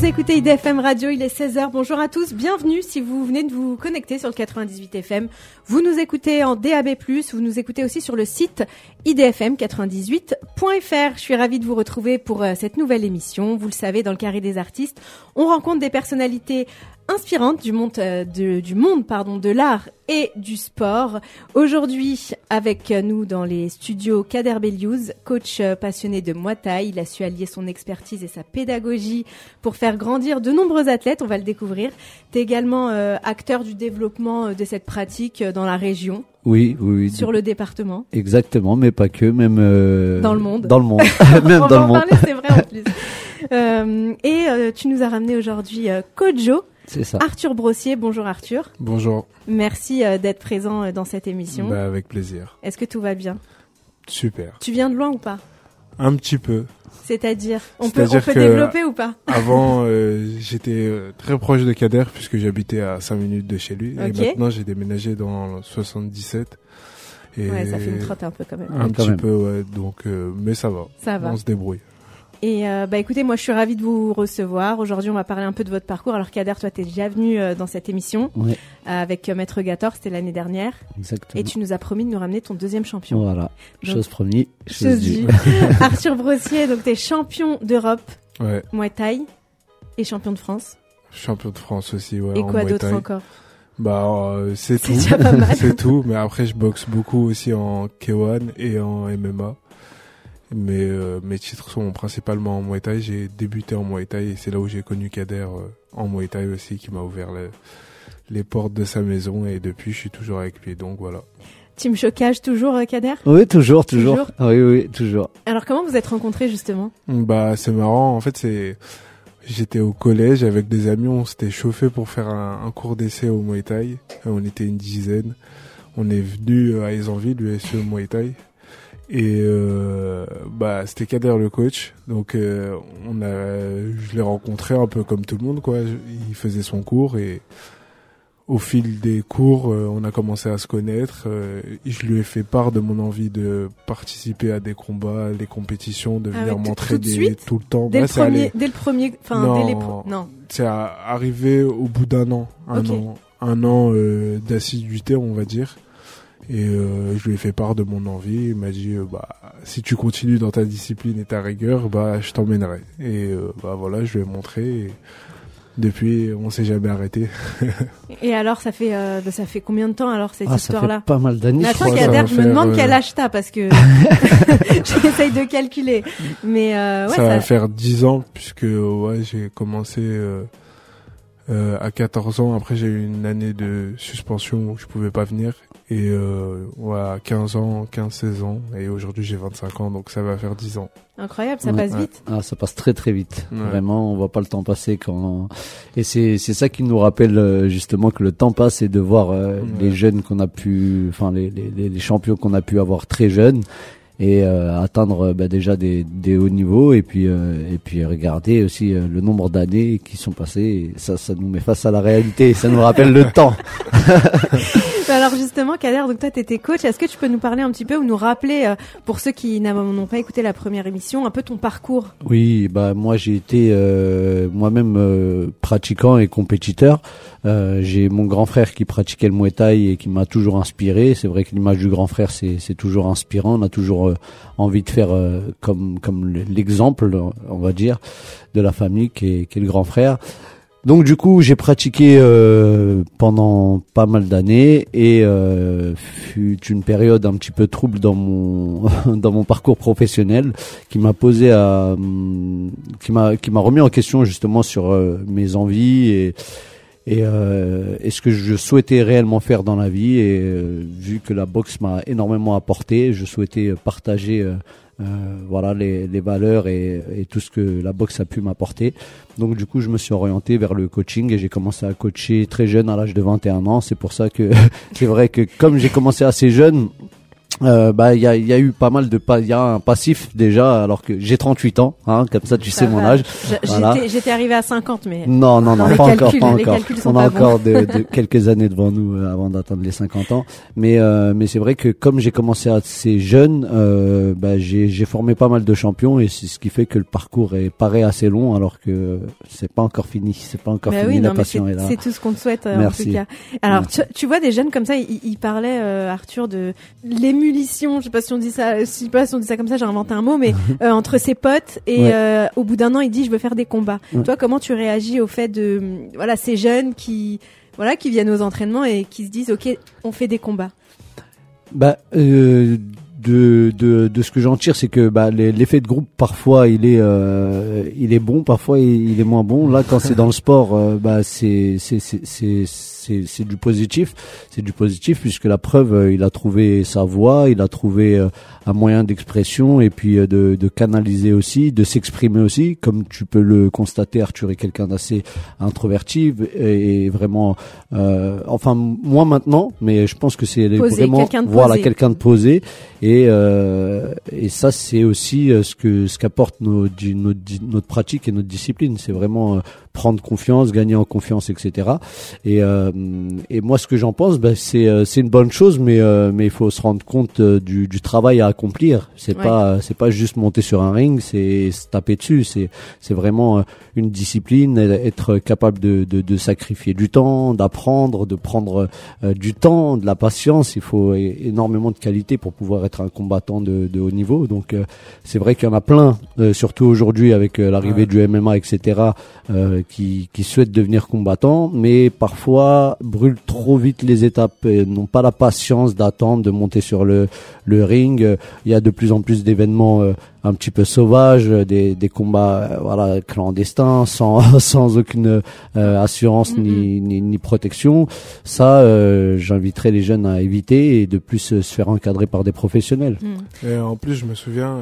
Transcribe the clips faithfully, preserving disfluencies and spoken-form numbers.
Vous écoutez I D F M Radio, il est seize heures. Bonjour à tous, bienvenue si vous venez de vous connecter sur le quatre-vingt-dix-huit F M. Vous nous écoutez en D A B plus, vous nous écoutez aussi sur le site i d f m quatre-vingt-dix-huit point f r. Je suis ravie de vous retrouver pour euh, cette nouvelle émission. Vous le savez, dans le Carré des artistes, on rencontre des personnalités inspirantes du monde, euh, de, du monde pardon, de l'art et du sport. Aujourd'hui, avec nous dans les studios Kader Beliouz, coach euh, passionné de Muay Thai. Il a su allier son expertise et sa pédagogie pour faire grandir de nombreux athlètes. On va le découvrir. Tu es également euh, acteur du développement euh, de cette pratique euh, dans la région. Oui, oui, oui. Sur le département. Exactement, mais pas que, même euh, dans le monde. Dans le monde, même On dans va le en monde. parler, c'est vrai en plus. euh, et euh, tu nous as ramené aujourd'hui euh, Kojo. C'est ça. Arthur Brossier. Bonjour Arthur. Bonjour. Merci euh, d'être présent euh, dans cette émission. Bah, avec plaisir. Est-ce que tout va bien? Super. Tu viens de loin ou pas? Un petit peu. C'est-à-dire, on C'est-à-dire peut, on peut que développer ou pas? Avant, euh, j'étais euh, très proche de Kader puisque j'habitais à cinq minutes de chez lui. Okay. Et maintenant, j'ai déménagé dans le soixante-dix-sept. Et ouais, ça fait une trotte un peu quand même. Un quand petit même. peu, ouais. Donc, euh, mais ça va. Ça va. On se débrouille. Et euh, bah écoutez, moi je suis ravie de vous recevoir. Aujourd'hui, on va parler un peu de votre parcours. Alors Kader, toi, t'es déjà venu euh, dans cette émission Oui. euh, avec euh, Maître Gator, c'était l'année dernière. Exactement. Et tu nous as promis de nous ramener ton deuxième champion. Voilà. Donc, chose promis, chose, chose due. due. Arthur Brossier, donc t'es champion d'Europe Ouais. Muay Thai et champion de France. Champion de France aussi, ouais. Et en quoi Muay d'autre Thai. encore? Bah, euh, c'est C'est tout. déjà pas mal. C'est tout. Mais après, je boxe beaucoup aussi en K un et en M M A. Mais euh, mes titres sont principalement en Muay Thai. J'ai débuté en Muay Thai et c'est là où j'ai connu Kader euh, en Muay Thai aussi, qui m'a ouvert le, les portes de sa maison. Et depuis, je suis toujours avec lui. Donc voilà. Team Chocage toujours, euh, Kader? Oui, toujours, toujours. Toujours Ah, oui, oui, toujours. Alors comment vous êtes rencontrés justement? Bah, c'est marrant. En fait, c'est j'étais au collège avec des amis. On s'était chauffé pour faire un, un cours d'essai au Muay Thai. On était une dizaine. On est venu à Aisanville, U S E Muay Thai. Et euh, bah c'était Kader le coach, donc euh, on a, je l'ai rencontré un peu comme tout le monde quoi. Il faisait son cours et au fil des cours, euh, on a commencé à se connaître. Euh, je lui ai fait part de mon envie de participer à des combats, des compétitions, de Ah venir ouais, tout- m'entraîner tout de suite tout le temps. Dès Ouais, le c'est premier, allé- dès le premier, enfin Non. dès les pro- non. c'est à- arrivé au bout d'un an, un Ok. an, un an euh, d'assiduité, on va dire. Et euh, je lui ai fait part de mon envie. Il m'a dit euh, bah si tu continues dans ta discipline et ta rigueur, bah je t'emmènerai. Et euh, bah voilà, je lui ai montré. Et depuis, on s'est jamais arrêté. Et alors ça fait euh, ça fait combien de temps alors cette Ah, ça histoire-là? fait pas mal d'années, Mais je attends crois. ça Kader, va je me faire, demande euh, quel âge t'as parce que j'essaye de calculer. Mais euh, ouais, ça ça, va faire dix ans puisque ouais j'ai commencé euh, euh, à quatorze ans. Après j'ai eu une année de suspension où je pouvais pas venir. Et euh, ouais, à quinze ans, quinze seize ans. Et aujourd'hui j'ai vingt-cinq ans, donc ça va faire dix ans. incroyable, ça Ouais. passe Ouais. vite. Ah, ça passe très très vite. Ouais. Vraiment, on voit pas le temps passer quand. Et c'est c'est ça qui nous rappelle euh, justement que le temps passe et de voir euh, Ouais. les jeunes qu'on a pu, enfin les, les les champions qu'on a pu avoir très jeunes et euh, atteindre euh, bah, déjà des des hauts niveaux et puis euh, et puis regarder aussi euh, le nombre d'années qui sont passées. Et ça ça nous met face à la réalité. Ça nous rappelle le temps. Alors justement, Kader, donc toi t'étais coach. Est-ce que tu peux nous parler un petit peu ou nous rappeler, euh, pour ceux qui n'a- n'ont pas écouté la première émission, un peu ton parcours? Oui, bah moi j'ai été euh, moi-même euh, pratiquant et compétiteur. Euh, j'ai mon grand frère qui pratiquait le Muay Thai et qui m'a toujours inspiré. C'est vrai que l'image du grand frère c'est c'est toujours inspirant. On a toujours euh, envie de faire euh, comme comme l'exemple, on va dire, de la famille qui est qui est le grand frère. Donc du coup, j'ai pratiqué euh, pendant pas mal d'années et euh, fut une période un petit peu trouble dans mon dans mon parcours professionnel qui m'a posé à hum, qui m'a qui m'a remis en question justement sur euh, mes envies et et, euh, et ce que je souhaitais réellement faire dans la vie. Et euh, vu que la boxe m'a énormément apporté, je souhaitais partager euh, euh, voilà les, les valeurs et, et tout ce que la boxe a pu m'apporter. Donc du coup, je me suis orienté vers le coaching et j'ai commencé à coacher très jeune, à l'âge de vingt et un ans. C'est pour ça que c'est vrai que comme j'ai commencé assez jeune, Euh, bah il y a il y a eu pas mal de pas il y a un passif déjà alors que j'ai trente-huit ans hein comme ça tu ça sais va. Mon âge. Je, voilà. J'étais j'étais arrivé à cinquante mais non non non pas calculs, encore pas encore. On a pas encore de, de quelques années devant nous euh, avant d'atteindre les cinquante ans mais euh, mais c'est vrai que comme j'ai commencé assez jeune euh, bah j'ai j'ai formé pas mal de champions et c'est ce qui fait que le parcours est paraît assez long alors que c'est pas encore fini, c'est pas encore bah fini oui, la non, passion c'est, est là. C'est tout ce qu'on te souhaite euh, Merci. en tout cas. Alors tu, tu vois des jeunes comme ça, ils il parlaient euh, Arthur de l'émulation, je sais pas si on dit ça, je sais pas si on dit ça comme ça, j'ai inventé un mot, mais euh, entre ses potes et ouais. euh, au bout d'un an, il dit je veux faire des combats. Ouais. Toi, comment tu réagis au fait de voilà ces jeunes qui voilà qui viennent aux entraînements et qui se disent ok, on fait des combats. Bah euh, de de de ce que j'en tire, c'est que bah l'effet de groupe parfois il est euh, il est bon, parfois il est moins bon. Là, quand c'est dans le sport, euh, bah c'est c'est c'est c'est c'est c'est du positif, c'est du positif puisque la preuve, euh, il a trouvé sa voie, il a trouvé euh, un moyen d'expression et puis euh, de de canaliser aussi, de s'exprimer aussi, comme tu peux le constater. Arthur est quelqu'un d'assez introverti et, et vraiment, euh, enfin moi maintenant, mais je pense que c'est posé, vraiment quelqu'un de voilà posé. quelqu'un de posé et euh, et ça c'est aussi euh, ce que ce qu'apporte nos, notre notre pratique et notre discipline. C'est vraiment euh, prendre confiance, gagner en confiance, et cetera. Et euh, et moi ce que j'en pense, bah, c'est euh, c'est une bonne chose, mais euh, mais il faut se rendre compte euh, du du travail à accomplir. C'est ouais. pas c'est pas juste monter sur un ring, c'est se taper dessus. C'est c'est vraiment euh, une discipline, être capable de de, de sacrifier du temps, d'apprendre, de prendre euh, du temps, de la patience. Il faut é- énormément de qualité pour pouvoir être un combattant de, de haut niveau. Donc euh, c'est vrai qu'il y en a plein, euh, surtout aujourd'hui avec euh, l'arrivée ouais. du M M A, et cetera. Euh, qui, qui souhaitent devenir combattants, mais parfois brûlent trop vite les étapes et n'ont pas la patience d'attendre, de monter sur le, le ring. Il y a de plus en plus d'événements euh, un petit peu sauvages, des, des combats euh, voilà clandestins, sans, sans aucune euh, assurance mm-hmm. ni, ni, ni protection. Ça, euh, j'inviterais les jeunes à éviter et de plus euh, se faire encadrer par des professionnels. Mm. Et en plus, je me souviens,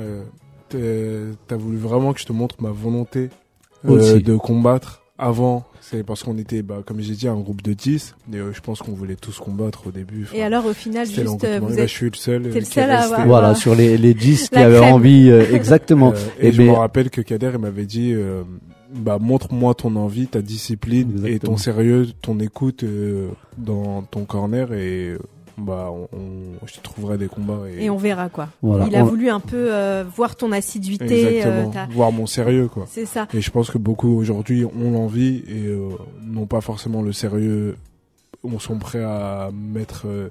euh, t'as voulu vraiment que je te montre ma volonté Euh, de combattre avant, c'est parce qu'on était, bah, comme j'ai dit, un groupe de dix, et euh, je pense qu'on voulait tous combattre au début. Et alors au final, juste, euh, vous là, êtes... je suis le seul. T'es le seul à avoir. Voilà, sur les, les dix qui avaient envie, euh, exactement. Euh, et, et je ben... me rappelle que Kader, il m'avait dit, euh, bah, montre-moi ton envie, ta discipline, exactement. Et ton sérieux, ton écoute euh, dans ton corner, et bah on, on, je te trouverai des combats et, et on verra quoi. Voilà. Il a on... voulu un peu euh, voir ton assiduité, exactement, euh, voir mon sérieux quoi. C'est ça. Et je pense que beaucoup aujourd'hui ont l'envie et euh, n'ont pas forcément le sérieux, on sont prêts à mettre. Euh,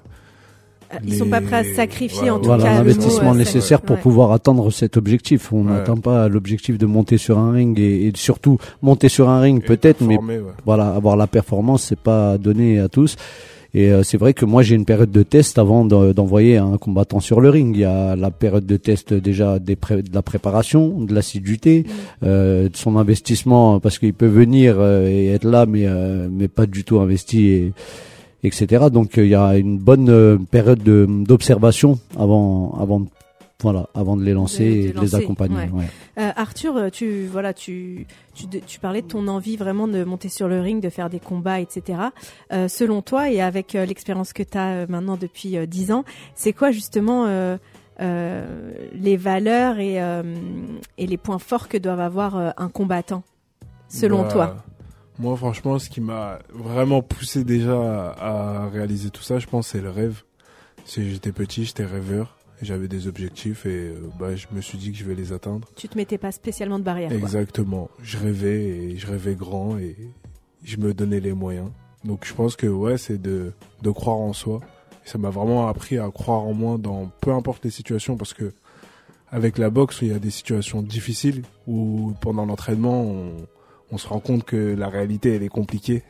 Ils les... sont pas prêts à se sacrifier voilà, en tout voilà, cas. l'investissement mot, nécessaire ouais. pour ouais. pouvoir atteindre cet objectif. On n'atteint ouais. pas l'objectif de monter sur un ring et, et surtout monter sur un ring et peut-être, mais ouais. voilà, avoir la performance, c'est pas donné à tous. Et euh, c'est vrai que moi j'ai une période de test avant de, d'envoyer un combattant sur le ring. Il y a la période de test déjà des pré- de la préparation, de l'assiduité, mmh. euh, de son investissement parce qu'il peut venir euh, et être là mais euh, mais pas du tout investi et etc. Donc il euh, y a une bonne euh, période de, d'observation avant avant de Voilà, avant de les lancer de, de et de lancer, les accompagner. Ouais. Ouais. Euh, Arthur, tu voilà, tu, tu tu parlais de ton envie vraiment de monter sur le ring, de faire des combats, et cetera. Euh, selon toi et avec euh, l'expérience que tu as euh, maintenant depuis euh, dix ans, c'est quoi justement euh, euh, les valeurs et euh, et les points forts que doivent avoir euh, un combattant, selon bah, toi? Moi, franchement, ce qui m'a vraiment poussé déjà à, à réaliser tout ça, je pense, c'est le rêve. Si j'étais petit, j'étais rêveur. J'avais des objectifs et euh, bah, je me suis dit que je vais les atteindre. Tu te mettais pas spécialement de barrière. Exactement. Quoi. Je rêvais et je rêvais grand et je me donnais les moyens. Donc je pense que ouais, c'est de, de croire en soi. Et ça m'a vraiment appris à croire en moi dans peu importe les situations parce que avec la boxe, il y a des situations difficiles où pendant l'entraînement, on, on se rend compte que la réalité, elle est compliquée.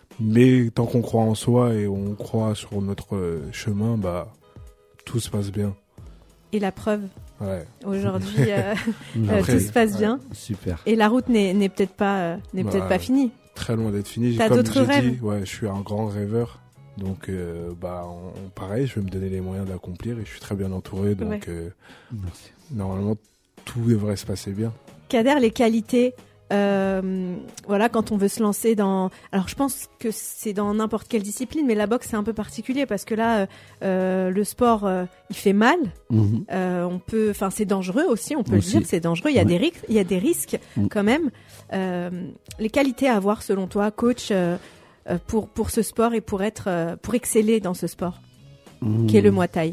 Mais tant qu'on croit en soi et on croit sur notre chemin, bah tout se passe bien. Et la preuve, ouais. aujourd'hui, euh, Après, tout se passe ouais. bien. Super. Et la route n'est, n'est peut-être pas, euh, n'est bah, peut-être pas finie. Très loin d'être finie. T'as Comme d'autres j'ai rêves dit, ouais, je suis un grand rêveur. Donc, euh, bah, on, on, pareil, je vais me donner les moyens d'accomplir et je suis très bien entouré. Donc, ouais. euh, normalement, tout devrait se passer bien. Kader, les qualités Euh, voilà, quand on veut se lancer dans... Alors, je pense que c'est dans n'importe quelle discipline, mais la boxe, c'est un peu particulier parce que là, euh, le sport, euh, il fait mal. Mm-hmm. Euh, on peut... Enfin, c'est dangereux aussi, on peut aussi. le dire, c'est dangereux. Il y a, ouais. des, ri- il y a des risques mm. quand même. Euh, les qualités à avoir, selon toi, coach, euh, pour, pour ce sport et pour, être, euh, pour exceller dans ce sport, mm. qui est le Muay Thai.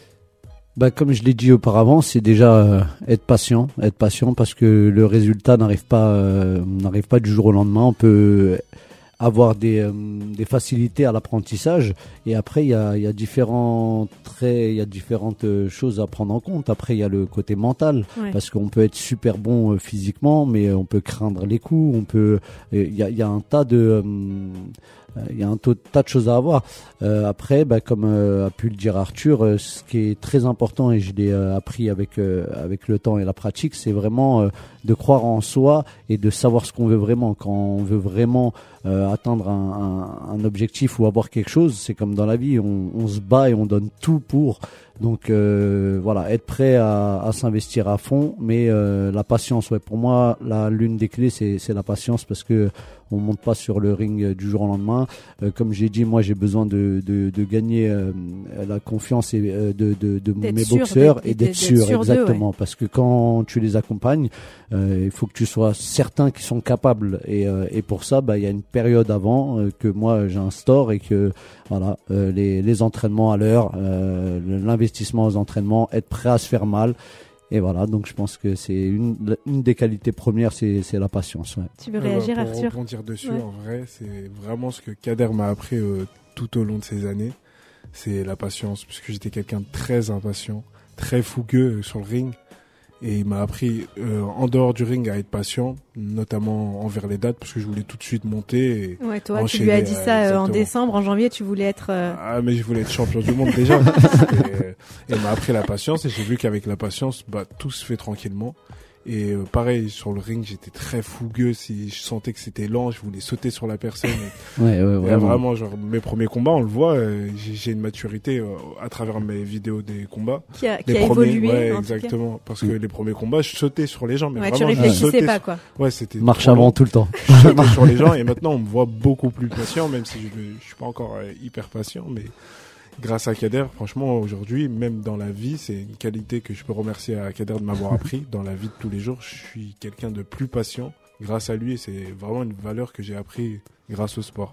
Bah, comme je l'ai dit auparavant, c'est déjà euh, être patient, être patient parce que le résultat n'arrive pas, euh, n'arrive pas du jour au lendemain. On peut avoir des, euh, des facilités à l'apprentissage et après il y a, y a différents traits, il y a différentes choses à prendre en compte. Après il y a le côté mental ouais. parce qu'on peut être super bon euh, physiquement, mais on peut craindre les coups. On peut, il y a, y a un tas de euh, il y a un tas de choses à avoir. Euh, après, bah, comme euh, a pu le dire Arthur, euh, ce qui est très important et je l'ai euh, appris avec euh, avec le temps et la pratique, c'est vraiment euh, de croire en soi et de savoir ce qu'on veut vraiment. Quand on veut vraiment euh, atteindre un, un, un objectif ou avoir quelque chose, c'est comme dans la vie, on, on se bat et on donne tout pour. Donc euh, voilà, être prêt à, à s'investir à fond, mais euh, la patience, ouais, pour moi, la, l'une des clés, c'est, c'est la patience parce que on monte pas sur le ring euh, du jour au lendemain. Euh, comme j'ai dit, moi, j'ai besoin de, de, de gagner euh, la confiance et, euh, de, de, de mes boxeurs d'être, et d'être, d'être sûr, sûr exactement. D'eux, ouais. Parce que quand tu les accompagnes, euh, il faut que tu sois certain qu'ils sont capables. Et, euh, et pour ça, bah, il y a une période avant euh, que moi j'instaure et que voilà, euh, les, les entraînements à l'heure, euh, l'investissement aux entraînements, être prêt à se faire mal. Et voilà, donc je pense que c'est une, une des qualités premières, c'est, c'est la patience. Ouais. Tu veux réagir, euh, pour Arthur ? Pour rebondir dessus, ouais. en vrai, c'est vraiment ce que Kader m'a appris euh, tout au long de ces années, c'est la patience, puisque j'étais quelqu'un de très impatient, très fougueux euh, sur le ring. Et il m'a appris euh, en dehors du ring à être patient, notamment envers les dates, parce que je voulais tout de suite monter. Et ouais, toi, tu lui as dit ça euh, en décembre, en janvier, tu voulais être. Euh... Ah, mais je voulais être champion du monde déjà. et, et il m'a appris la patience, et j'ai vu qu'avec la patience, bah tout se fait tranquillement. Et euh, pareil, sur le ring, j'étais très fougueux. Si je sentais que c'était lent, je voulais sauter sur la personne. Et, ouais, ouais, et vraiment, genre, mes premiers combats, on le voit, euh, j'ai, j'ai une maturité euh, à travers mes vidéos des combats. Qui a, les qui a premiers, évolué. Ouais, exactement. Parce que les premiers combats, je sautais sur les gens. Mais ouais, vraiment, tu réfléchissais pas, sur... quoi. Ouais, c'était. Marche avant long. Tout le temps. Je sautais sur les gens et maintenant, on me voit beaucoup plus patient, même si je, je suis pas encore euh, hyper patient, mais. Grâce à Kader, franchement, aujourd'hui, même dans la vie, c'est une qualité que je peux remercier à Kader de m'avoir appris. Dans la vie de tous les jours, je suis quelqu'un de plus patient grâce à lui et c'est vraiment une valeur que j'ai appris grâce au sport.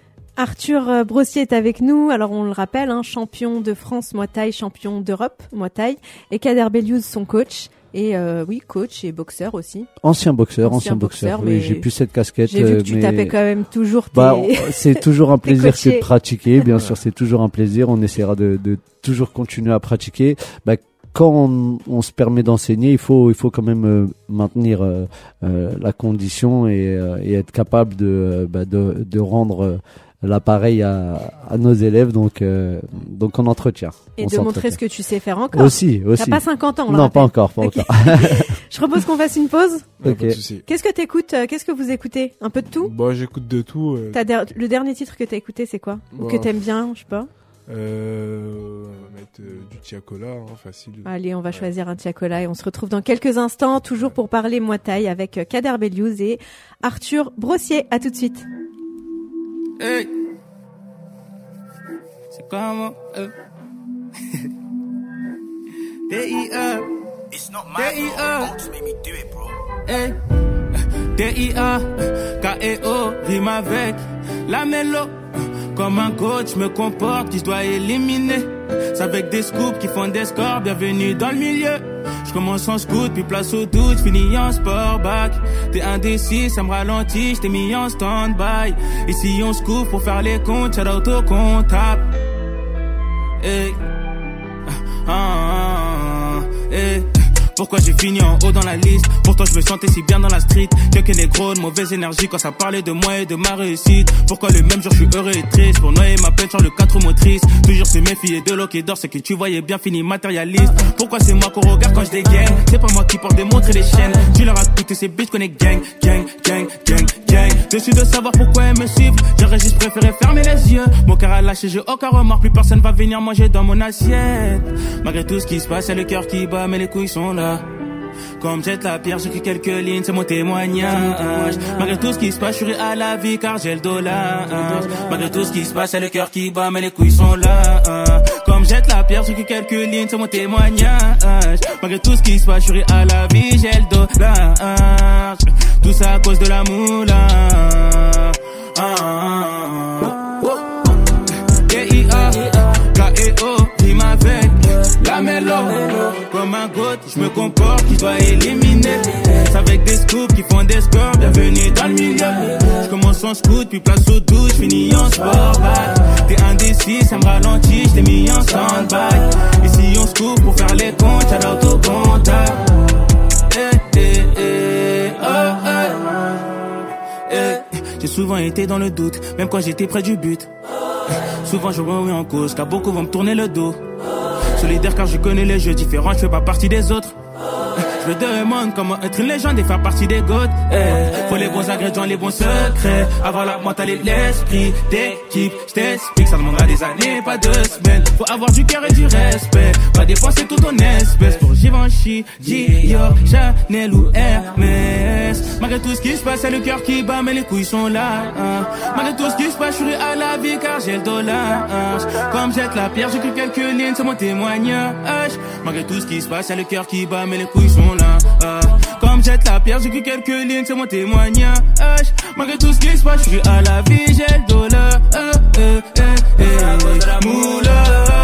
Arthur Brossier est avec nous. Alors, on le rappelle, hein, champion de France Muay Thai, champion d'Europe Muay Thai. Et Kader Beliouz, son coach. Et euh, oui, coach et boxeur aussi. Ancien boxeur, ancien, ancien boxeur. boxeur oui, j'ai plus cette casquette. J'ai vu que tu mais... tapais quand même toujours tes... Bah, c'est toujours un plaisir que de pratiquer. Bien sûr, c'est toujours un plaisir. On essaiera de, de toujours continuer à pratiquer. Bah, quand on, on se permet d'enseigner, il faut, il faut quand même euh, maintenir euh, euh, la condition et, euh, et être capable de, euh, bah, de, de rendre euh, l'appareil à, à nos élèves, donc euh, donc on entretient. Et on de montrer ce que tu sais faire encore. Aussi, aussi. T'as pas cinquante ans, on Non, le pas encore, pas okay. encore. Je propose qu'on fasse une pause. Ouais, okay. Qu'est-ce que t'écoutes euh, Qu'est-ce que vous écoutez Un peu de tout Bah, j'écoute de tout. Euh... T'as der- le dernier titre que t'as écouté, c'est quoi bah, Ou que t'aimes bien, je sais pas. Euh, on va mettre euh, du Tiakola, hein, facile. Allez, on va ouais. choisir un Tiakola et on se retrouve dans quelques instants, toujours pour parler Muay Thai avec Kader Beliouz et Arthur Brossier. À tout de suite. Hey. C'est comment euh. D I E It's not my D I E Don't make me do it, bro. Hey. D I A K E O rime avec la mélo. Comme un coach me comporte, qui je dois éliminer. C'est avec des scoops qui font des scores, bienvenue dans le milieu. Je commence en scout, puis place au doute, fini en sport back. T'es indécis, ça me ralentit, je t'ai mis en stand-by. Ici on se couvre pour faire les comptes, shout out au comptable. Hey. Ah, ah, ah, hey. Pourquoi j'ai fini en haut dans la liste? Pourtant je me sentais si bien dans la street. Dieu que négro, de mauvaise énergie quand ça parlait de moi et de ma réussite. Pourquoi le même jour je suis heureux et triste? Pour noyer ma peine sur le quatre motrices. Toujours se méfier de l'eau qui dort, ce que tu voyais bien fini matérialiste. Pourquoi c'est moi qu'on regarde quand je dégaine? C'est pas moi qui porte des montres et des chaînes. Tu leur as coûté ces bitches qu'on est gang, gang, gang, gang, gang. Déçu de savoir pourquoi elles me suivent. J'aurais juste préféré fermer les yeux. Mon cœur a lâché, j'ai aucun remords. Plus personne va venir manger dans mon assiette. Malgré tout ce qui se passe, y'a le cœur qui bat, mais les couilles sont là. Comme jette la pierre, j'écris quelques lignes, c'est mon témoignage. Malgré tout ce qui se passe, je suis à la vie car j'ai le dollar. Malgré tout ce qui se passe, c'est le cœur qui bat, mais les couilles sont là. Comme jette la pierre, j'écris quelques lignes, c'est mon témoignage. Malgré tout ce qui se passe, je suis à la vie, j'ai le dollar. Tout ça à cause de la moula. D I A K E O, rime avec la mélo. Comme un goth, je me comporte, qui doit éliminer. C'est avec des scoops qui font des scores, bienvenue dans le milieu. Je commence en scout, puis place au doute, je finis en sport back. T'es indécis, ça me ralentit, je t'ai mis en stand-by. Et si on se coupe pour faire les comptes, shout out au contact. Eh, eh, eh, oh, eh, eh. J'ai souvent été dans le doute, même quand j'étais près du but. Souvent je remets en cause, car beaucoup vont me tourner le dos. Solidaire car je connais les jeux différents, je fais pas partie des autres. Je me demande comment être une légende et faire partie des goths. Eh, faut les bons ingrédients, les bons secrets. Avoir la mentalité, l'esprit d'équipe. Je t'explique, ça demandera des années, pas deux semaines. Faut avoir du cœur et du respect. Pas dépenser tout ton espèce pour Givenchy, Dior, Chanel ou Hermès. Malgré tout ce qui se passe, c'est le cœur qui bat, mais les couilles sont là. Hein. Malgré tout ce qui se passe, je suis à la vie car j'ai le dollar. Hein. Comme jette la pierre, j'écris quelques lignes, c'est mon témoignage. Malgré tout ce qui se passe, c'est le cœur qui bat, mais les couilles sont là. Uh, comme jette la pierre, j'écris quelques lignes, c'est mon témoignage. Malgré tout ce qui se passe, je suis à la vie, j'ai le dollar. Uh, uh, uh, uh, Moula,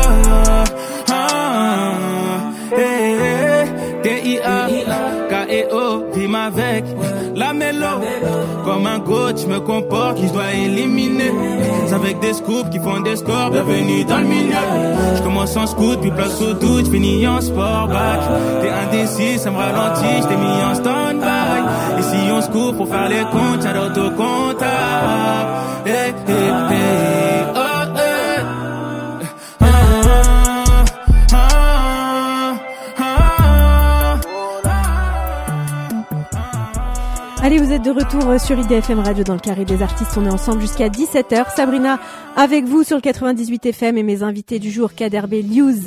ah, eh, D I A K E O, rime avec la mélo. Comme un coach, je me comporte, qui je dois éliminer. C'est avec des scoops qui font des scores, bienvenue dans le milieu. Je commence en scout, puis place au doute, je finis en sport back. T'es indécis, ça me ralentit, je t'ai mis en stand-by. Et si on se coupe pour faire les comptes, shout out au comptable. Eh, eh, eh, oh, eh. Ah, ah, ah, ah. Allez, vous êtes de retour sur I D F M Radio dans le carré des artistes. On est ensemble jusqu'à dix-sept heures. Sabrina avec vous sur le quatre-vingt-dix-huit F M et mes invités du jour, Kader Beliouz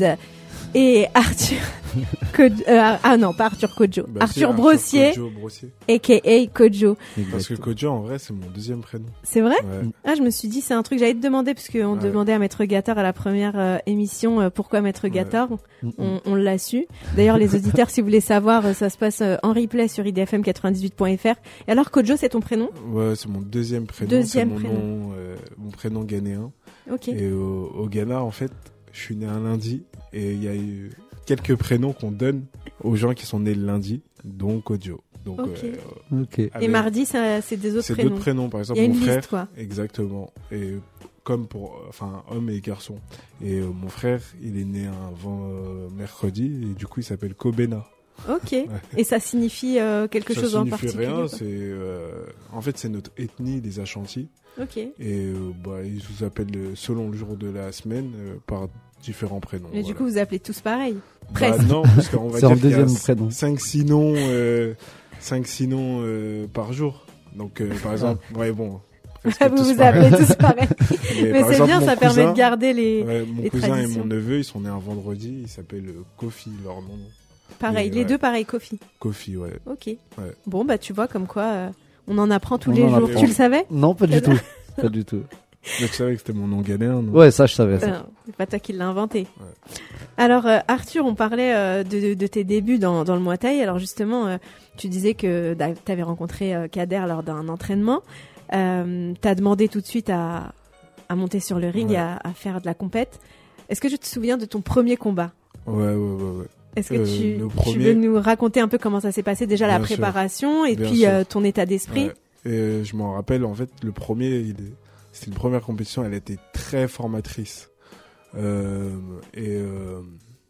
et Arthur Kojo, euh, ah non, pas Arthur Kojo, bah Arthur, Arthur Brossier, Kojo Brossier, aka Kojo. parce que Kojo en vrai c'est mon deuxième prénom. C'est vrai? Ouais. Ah, je me suis dit c'est un truc, j'allais te demander parce qu'on Ouais. demandait à Maître Gator à la première euh, émission euh, pourquoi Maître Gator. Ouais. On, on l'a su. D'ailleurs les auditeurs, si vous voulez savoir, euh, ça se passe euh, en replay sur I D F M quatre-vingt-dix-huit point F R. Et alors Kojo, c'est ton prénom? Ouais, c'est mon deuxième prénom. Deuxième c'est mon prénom. nom, euh, mon prénom ghanéen. Ok. Et au, au Ghana, en fait, je suis né un lundi et il y a eu quelques prénoms qu'on donne aux gens qui sont nés le lundi, dont Kojo. Donc, Ok. euh, Ok. Et avec- mardi, ça, c'est des autres c'est prénoms. d'autres prénoms, par Il exemple y a mon une frère. liste, quoi. Exactement. Et comme pour, enfin, homme et garçon. Et euh, mon frère, il est né un vent, euh, mercredi et du coup, il s'appelle Kobena. Ok. Et ça signifie euh, quelque Ça chose en signifie particulier? rien. quoi C'est, euh, en fait, c'est notre ethnie, les Ashantis. Ok. Et euh, bah, ils vous appellent euh, selon le jour de la semaine euh, par différents prénoms. Et du voilà. coup, vous appelez tous pareil. Bah, presque. non, parce qu'on va C'est en dire qu'il y a deuxième prénom. cinq six noms, euh, cinq six noms euh, par jour. Donc euh, par exemple, ouais bon. presque vous tous vous pareils. appelez tous pareil. Mais Mais par c'est exemple, bien, mon ça permet cousin- de garder les. Ouais, mon les cousin et traditions. mon neveu, ils sont nés un vendredi. Ils s'appellent euh, Kofi, leur nom. Pareil, Et les ouais. deux pareil, Kofi. Kofi, ouais. Ok. Bon, bah tu vois comme quoi euh, on en apprend tous On les en jours. apprend. Tu le savais? Non, pas du tout. Pas du tout. Mais tu savais que c'était mon nom ghanéen, non? Ouais, ça, je savais ça. Euh, C'est pas toi qui l'as inventé. Ouais. Alors euh, Arthur, on parlait euh, de, de, de tes débuts dans, dans le Muay Thai. Alors justement, euh, tu disais que tu avais rencontré euh, Kader lors d'un entraînement. Euh, T'as demandé tout de suite à, à monter sur le ring Ouais. et à, à faire de la compète. Est-ce que tu te souviens de ton premier combat? Ouais, ouais, ouais, ouais. Est-ce que Euh, tu, le tu premier- veux nous raconter un peu comment ça s'est passé, déjà la Bien sûr. préparation et Bien puis sûr. euh, ton état d'esprit? Ouais. Et euh, je m'en rappelle, en fait, le premier, il est... c'était une première compétition, elle était très formatrice. Euh, et euh,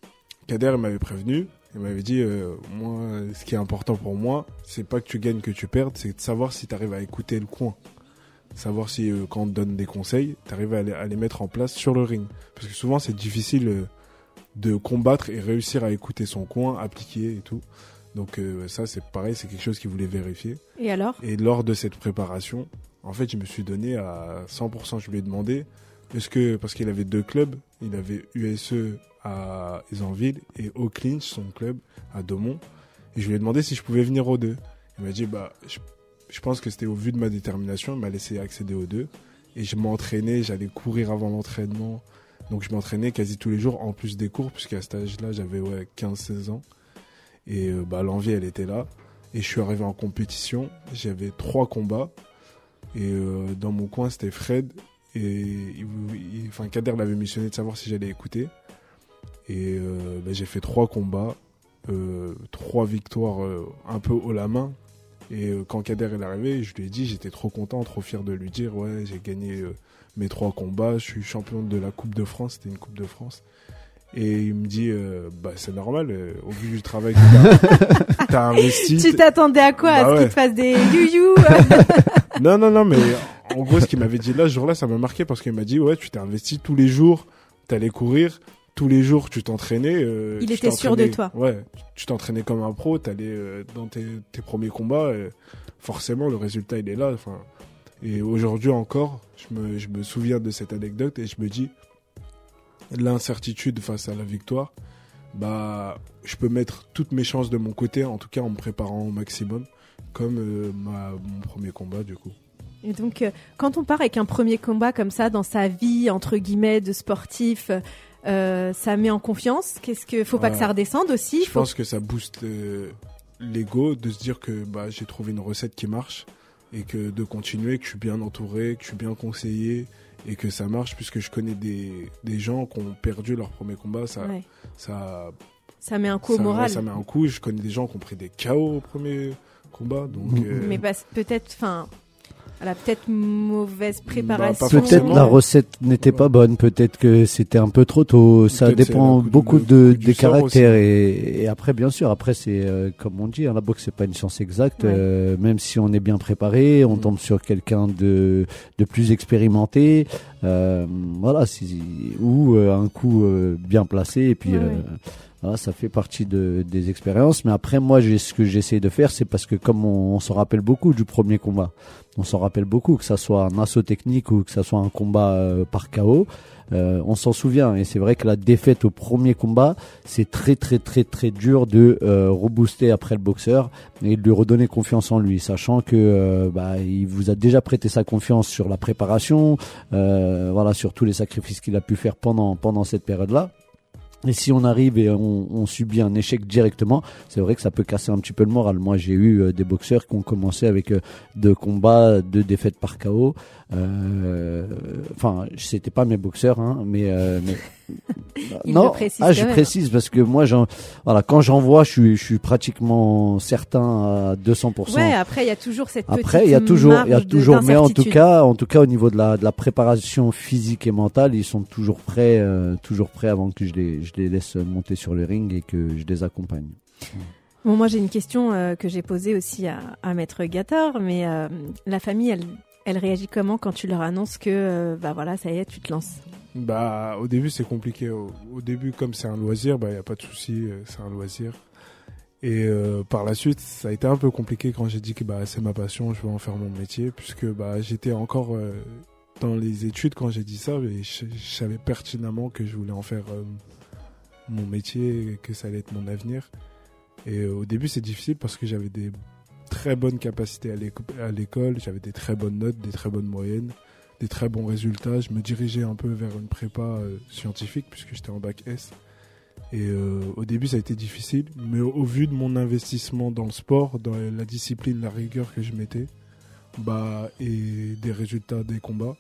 Kader il m'avait prévenu, il m'avait dit, euh, moi, ce qui est important pour moi, c'est pas que tu gagnes, que tu perdes, c'est de savoir si tu arrives à écouter le coin. Savoir si, euh, quand on te donne des conseils, tu arrives à les, à les mettre en place sur le ring. Parce que souvent, c'est difficile euh, de combattre et réussir à écouter son coin, appliquer et tout. Donc euh, ça, c'est pareil, c'est quelque chose qu'il voulait vérifier. Et alors? Et lors de cette préparation, en fait, je me suis donné à cent pour cent. Je lui ai demandé, est-ce que, parce qu'il avait deux clubs, il avait U S E à Isanville et Au Clinch, son club, à Daumont. Et je lui ai demandé si je pouvais venir au deux. Il m'a dit, bah, je, je pense que c'était au vu de ma détermination, il m'a laissé accéder au deux. Et je m'entraînais, j'allais courir avant l'entraînement. Donc je m'entraînais quasi tous les jours, en plus des cours, puisqu'à cet âge-là, j'avais ouais, quinze seize ans. Et euh, bah, l'envie, elle était là. Et je suis arrivé en compétition, j'avais trois combats. Et euh, dans mon coin, c'était Fred. Et il, il, enfin, Kader l'avait missionné de savoir si j'allais écouter. Et euh, bah, j'ai fait trois combats, euh, trois victoires euh, un peu haut la main. Et euh, quand Kader est arrivé, je lui ai dit, j'étais trop content, trop fier de lui dire, ouais, j'ai gagné euh, mes trois combats, je suis champion de la Coupe de France, c'était une Coupe de France. Et il me dit, euh, bah c'est normal, euh, au vu du travail que t'as, t'as investi. Tu t'attendais à quoi? Bah à ce ouais. qu'il te fasse des you-you? Non, non, non, mais en gros, ce qu'il m'avait dit là, ce jour-là, ça m'a marqué parce qu'il m'a dit, ouais, tu t'es investi tous les jours, t'allais courir, tous les jours, tu t'entraînais. Euh, il tu était sûr de toi. Ouais, tu t'entraînais comme un pro, t'allais euh, dans tes, tes premiers combats, et forcément, le résultat, il est là. Enfin, et aujourd'hui encore, je me, je me souviens de cette anecdote et je me dis, l'incertitude face à la victoire, bah, je peux mettre toutes mes chances de mon côté, en tout cas en me préparant au maximum, comme euh, ma, mon premier combat du coup. Et donc, euh, quand on part avec un premier combat comme ça dans sa vie, entre guillemets, de sportif, euh, ça met en confiance. Qu'est-ce que, faut pas ouais. que ça redescende aussi. Je faut... pense que ça booste euh, l'ego de se dire que bah, j'ai trouvé une recette qui marche et que de continuer, que je suis bien entouré, que je suis bien conseillé. Et que ça marche, puisque je connais des, des gens qui ont perdu leur premier combat. Ça, ouais. ça, ça met un coup ça, au moral. Ouais, ça met un coup. Je connais des gens qui ont pris des K O au premier combat. Donc, mmh. euh... Mais bah, peut-être, enfin, voilà, peut-être mauvaise préparation. Bah, peut-être la recette n'était ouais. pas bonne. Peut-être que c'était un peu trop tôt. Ça peut-être dépend beaucoup de, de des caractères. Et, et après, bien sûr, après c'est euh, comme on dit, hein, la boxe c'est pas une science exacte. Ouais. Euh, même si on est bien préparé, on mmh. tombe sur quelqu'un de de plus expérimenté. Euh, voilà, si, ou euh, un coup euh, bien placé. Et puis. Ouais, euh, ouais. Voilà, ça fait partie de, des expériences. Mais après, moi, j'ai, ce que j'essaie de faire, c'est parce que comme on, on s'en rappelle beaucoup du premier combat, on s'en rappelle beaucoup, que ça soit un assaut technique ou que ça soit un combat euh, par K O, euh, on s'en souvient. Et c'est vrai que la défaite au premier combat, c'est très, très, très, très dur de euh, rebooster après le boxeur et de lui redonner confiance en lui, sachant que euh, bah, il vous a déjà prêté sa confiance sur la préparation, euh, voilà, sur tous les sacrifices qu'il a pu faire pendant pendant cette période-là. Et si on arrive et on, on subit un échec directement, c'est vrai que ça peut casser un petit peu le moral. Moi, j'ai eu euh, des boxeurs qui ont commencé avec euh, deux combats, deux défaites par K O. Euh, enfin, c'était pas mes boxeurs, hein, mais, euh, mais non. Ah, je précise parce que moi, j'en, voilà, quand j'en vois, je suis, je suis pratiquement certain à deux cents pour cent. Ouais. Après, il y a toujours cette petite après, il y a toujours, il y a toujours, mais en tout cas, en tout cas, au niveau de la, de la préparation physique et mentale, ils sont toujours prêts, euh, toujours prêts avant que je les, je les laisse monter sur le ring et que je les accompagne. Bon, moi, j'ai une question euh, que j'ai posée aussi à, à Maître Gator, mais euh, la famille, elle, elle réagit comment quand tu leur annonces que, euh, bah voilà, ça y est, tu te lances? Bah, au début, c'est compliqué. Au, au début, comme c'est un loisir, bah, y a pas de souci, euh, c'est un loisir. Et euh, par la suite, ça a été un peu compliqué quand j'ai dit que bah c'est ma passion, je veux en faire mon métier, puisque bah j'étais encore euh, dans les études quand j'ai dit ça, et je, je savais pertinemment que je voulais en faire euh, mon métier, et que ça allait être mon avenir. Et euh, au début, c'est difficile parce que j'avais des très bonnes capacités à, l'éco- à l'école, j'avais des très bonnes notes, des très bonnes moyennes, des très bons résultats. Je me dirigeais un peu vers une prépa euh, scientifique puisque j'étais en bac S. Et euh, au début, ça a été difficile, mais au, au vu de mon investissement dans le sport, dans la discipline, la rigueur que je mettais, bah, et des résultats des combats,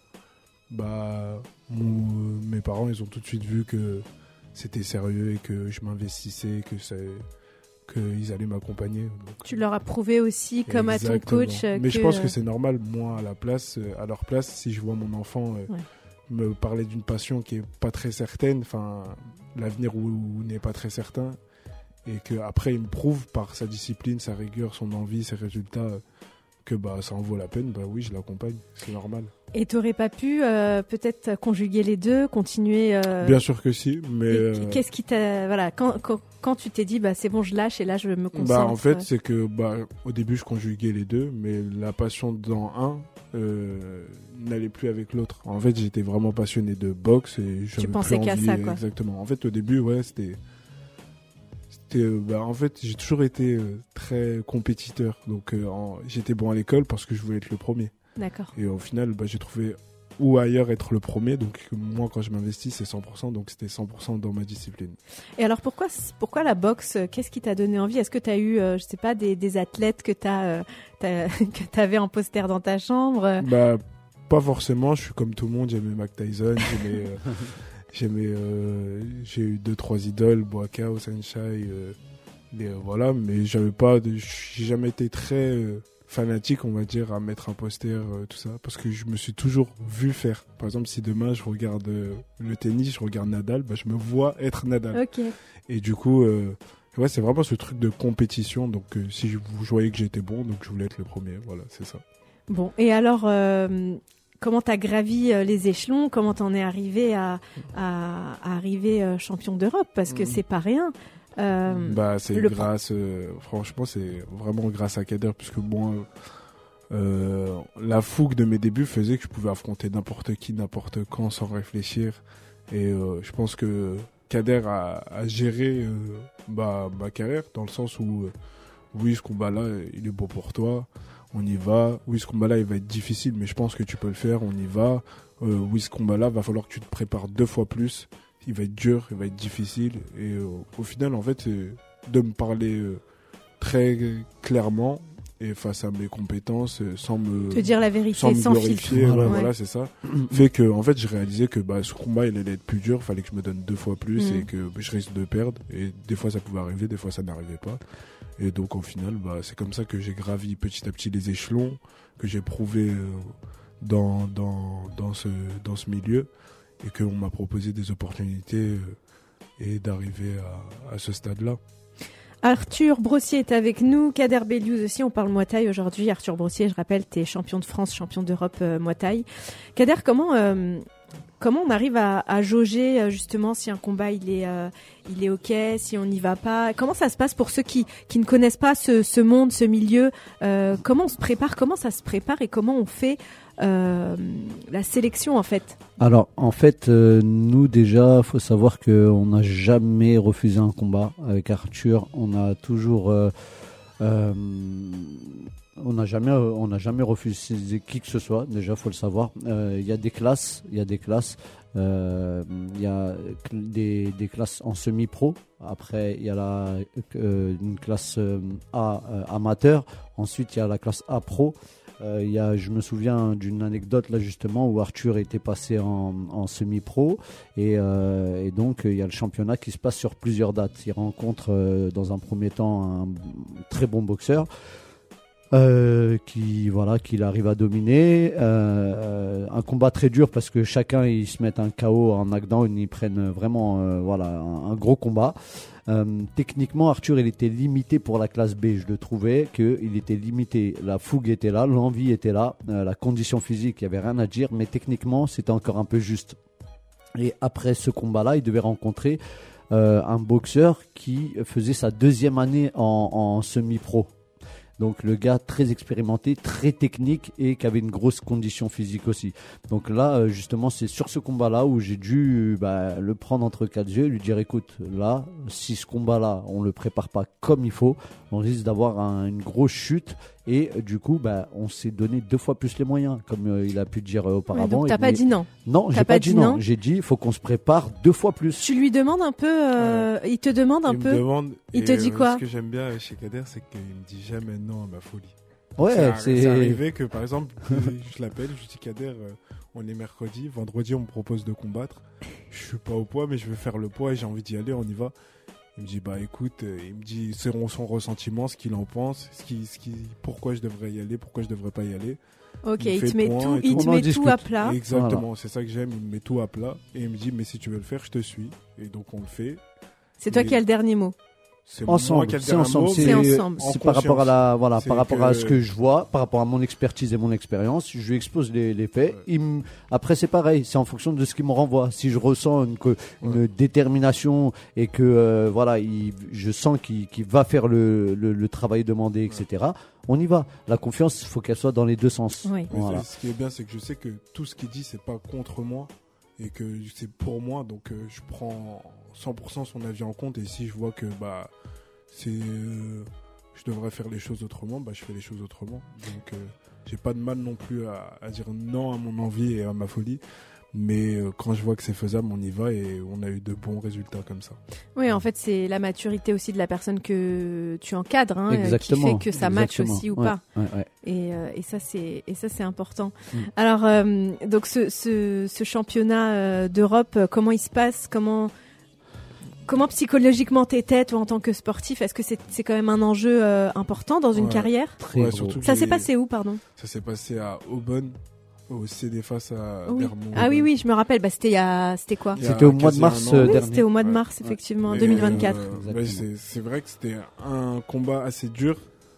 bah, mon, euh, mes parents, ils ont tout de suite vu que c'était sérieux et que je m'investissais, que ça, qu'ils allaient m'accompagner. Donc, tu leur as prouvé aussi, comme exactement. À ton coach. Mais que... je pense que c'est normal, moi, à la place, à leur place, si je vois mon enfant euh, ouais. me parler d'une passion qui est pas très certaine, enfin, l'avenir où, où n'est pas très certain, et qu'après il me prouve par sa discipline, sa rigueur, son envie, ses résultats, que bah, ça en vaut la peine, bah oui, je l'accompagne, c'est normal. Et tu n'aurais pas pu euh, peut-être conjuguer les deux, continuer euh... Bien sûr que si, mais... Euh... Qu'est-ce qui t'a... Voilà, quand, quand, quand tu t'es dit, bah, c'est bon, je lâche et là, je me concentre. Bah, en fait, c'est que bah, au début, je conjuguais les deux, mais la passion dans un euh, n'allait plus avec l'autre. En fait, j'étais vraiment passionné de boxe et j'avais tu pensais plus qu'à envie, ça, quoi. Exactement. En fait, au début, ouais, c'était... c'était, euh, bah, en fait, j'ai toujours été euh, très compétiteur. Donc, euh, en, j'étais bon à l'école parce que je voulais être le premier. D'accord. Et au final, bah, j'ai trouvé ou ailleurs être le premier. Donc, moi, quand je m'investis, c'est cent pour cent. Donc, c'était cent pour cent dans ma discipline. Et alors, pourquoi, pourquoi la boxe? Qu'est-ce qui t'a donné envie? Est-ce que tu as eu, euh, je sais pas, des, des athlètes que tu euh, que t'avais en poster dans ta chambre? Bah, pas forcément. Je suis comme tout le monde. J'aimais Mike Tyson. J'aimais, euh, j'aimais, euh, j'ai eu deux, trois idoles, Boakao, Senshai, euh, et, euh, voilà. Mais j'avais pas, de, j'ai jamais été très euh, fanatique, on va dire, à mettre un poster, euh, tout ça, parce que je me suis toujours vu faire. Par exemple, si demain je regarde euh, le tennis, je regarde Nadal, bah, je me vois être Nadal. Ok. Et du coup, euh, ouais, c'est vraiment ce truc de compétition. Donc, euh, si je, je voyais que j'étais bon, donc je voulais être le premier. Voilà, c'est ça. Bon, et alors, euh, comment t'as gravi euh, les échelons? Comment t'en es arrivé à, à, à arriver euh, champion d'Europe? Parce que mmh. c'est pas rien. Euh, bah, c'est grâce, euh, franchement, c'est vraiment grâce à Kader, puisque moi, euh, la fougue de mes débuts faisait que je pouvais affronter n'importe qui, n'importe quand, sans réfléchir. Et euh, je pense que Kader a, a géré euh, bah, ma carrière, dans le sens où, euh, oui, ce combat-là, il est beau pour toi, on y va. Oui, ce combat-là, il va être difficile, mais je pense que tu peux le faire, on y va. Euh, oui, ce combat-là, va falloir que tu te prépares deux fois plus. Il va être dur, il va être difficile. Et euh, au final, en fait, c'est de me parler euh, très clairement et face à mes compétences, euh, sans me... Te dire la vérité, sans, me sans glorifier. filtre. Ouais, ouais. Voilà, c'est ça. Fait que, en fait, j'ai réalisé que bah, ce combat, il allait être plus dur. Il fallait que je me donne deux fois plus mmh. et que bah, je risque de perdre. Et des fois, ça pouvait arriver, des fois, ça n'arrivait pas. Et donc, au final, bah, c'est comme ça que j'ai gravi petit à petit les échelons, que j'ai prouvé euh, dans, dans, dans, ce, dans ce milieu. Et qu'on m'a proposé des opportunités euh, et d'arriver à, à ce stade-là. Arthur Brossier est avec nous, Kader Beliouz aussi, on parle Muay Thai aujourd'hui. Arthur Brossier, je rappelle, t'es champion de France, champion d'Europe euh, Muay Thai. Kader, comment, euh, comment on arrive à, à jauger euh, justement si un combat il est, euh, il est ok, si on n'y va pas? Comment ça se passe pour ceux qui, qui ne connaissent pas ce, ce monde, ce milieu? euh, Comment on se prépare? Comment ça se prépare et comment on fait euh, la sélection en fait? Alors en fait, euh, nous déjà, faut savoir qu'on n'a jamais refusé un combat avec Arthur. On a toujours, euh, euh, on n'a jamais, on n'a jamais refusé qui que ce soit. Déjà, faut le savoir. Il euh, y a des classes, il y a des classes. Il euh, y a des, des classes en semi-pro. Après, il y a la, euh, une classe euh, A euh, amateur. Ensuite, il y a la classe A pro. Euh, y a, je me souviens d'une anecdote là justement où Arthur était passé en, en semi-pro et, euh, et donc il y a le championnat qui se passe sur plusieurs dates. Il rencontre euh, dans un premier temps un très bon boxeur euh, qui voilà qu'il arrive à dominer. Euh, un combat très dur parce que chacun ils se mettent un K O en knockdown, ils prennent vraiment euh, voilà un, un gros combat. Euh, techniquement, Arthur, il était limité pour la classe B. Je le trouvais qu'il était limité. La fougue était là, l'envie était là, euh, la condition physique, il n'y avait rien à dire. Mais techniquement, c'était encore un peu juste. Et après ce combat-là, il devait rencontrer euh, un boxeur qui faisait sa deuxième année en, en semi-pro. Donc le gars très expérimenté, très technique et qui avait une grosse condition physique aussi. Donc là, justement, c'est sur ce combat-là où j'ai dû bah, le prendre entre quatre yeux et lui dire écoute, là, si ce combat-là, on le prépare pas comme il faut, on risque d'avoir un, une grosse chute. Et euh, du coup, bah, on s'est donné deux fois plus les moyens, comme euh, il a pu dire euh, auparavant. Ouais, donc t'as pas dit non. Non, j'ai pas, pas dit non. non. J'ai dit, il faut qu'on se prépare deux fois plus. Tu lui demandes un peu, euh, ouais. il te demande un il peu. Me demande, il te dit euh, quoi? Ce que j'aime bien chez Kader, c'est qu'il me dit jamais non à ma folie. Ouais, c'est, c'est arrivé que par exemple, je l'appelle, je dis Kader, euh, on est mercredi, vendredi on me propose de combattre. Je suis pas au poids, mais je veux faire le poids et j'ai envie d'y aller, on y va. Il me dit bah écoute, euh, il me dit son, son ressentiment, ce qu'il en pense, ce qui, ce qui, pourquoi je devrais y aller, pourquoi je devrais pas y aller. Ok, il, il te met tout, il te met tout à plat. Exactement, voilà. C'est ça que j'aime, il me met tout à plat et il me dit mais si tu veux le faire, je te suis. Et donc on le fait. C'est toi qui as le dernier mot. C'est ensemble, c'est ensemble, c'est, ensemble. c'est par rapport à la, voilà, c'est par rapport que... à ce que je vois, par rapport à mon expertise et mon expérience, je lui expose les, les faits. Ouais. Il m... Après, c'est pareil, c'est en fonction de ce qu'il me renvoie. Si je ressens une, que, une ouais. détermination et que, euh, voilà, il, je sens qu'il, qu'il va faire le, le, le travail demandé, et cetera. Ouais. On y va. La confiance, il faut qu'elle soit dans les deux sens. Oui. Voilà. Ce qui est bien, c'est que je sais que tout ce qu'il dit, c'est pas contre moi et que c'est pour moi. Donc, euh, je prends cent pour cent son avis en compte. Et si je vois que, bah, c'est, euh, je devrais faire les choses autrement, bah je fais les choses autrement. Donc euh, j'ai pas de mal non plus à, à dire non à mon envie et à ma folie. Mais euh, quand je vois que c'est faisable, on y va et on a eu de bons résultats comme ça. Oui, en fait, c'est la maturité aussi de la personne que tu encadres, hein, exactement, qui fait que ça matche aussi ou ouais, pas. Ouais, ouais. Et, euh, et ça, c'est et ça, c'est important. Mm. Alors, euh, donc ce, ce, ce championnat euh, d'Europe, euh, comment il se passe? Comment comment psychologiquement t'étais toi en tant que sportif? Est-ce que c'est c'est quand même un enjeu euh, important dans une Ouais. carrière? Très Ouais, gros. surtout que Ça j'ai- s'est passé où, pardon? Ça s'est passé à Aubonne, au C D face à Oui. Clermont. Ah oui, oui, je me rappelle. Bah, c'était il y a, c'était quoi? Il y a C'était au mois de quasi mars, un an. euh, Oui, dernier. c'était au mois de Ouais. mars, effectivement, Mais, deux mille vingt-quatre. euh, Exactement. ouais, c'est, c'est vrai que c'était un combat assez dur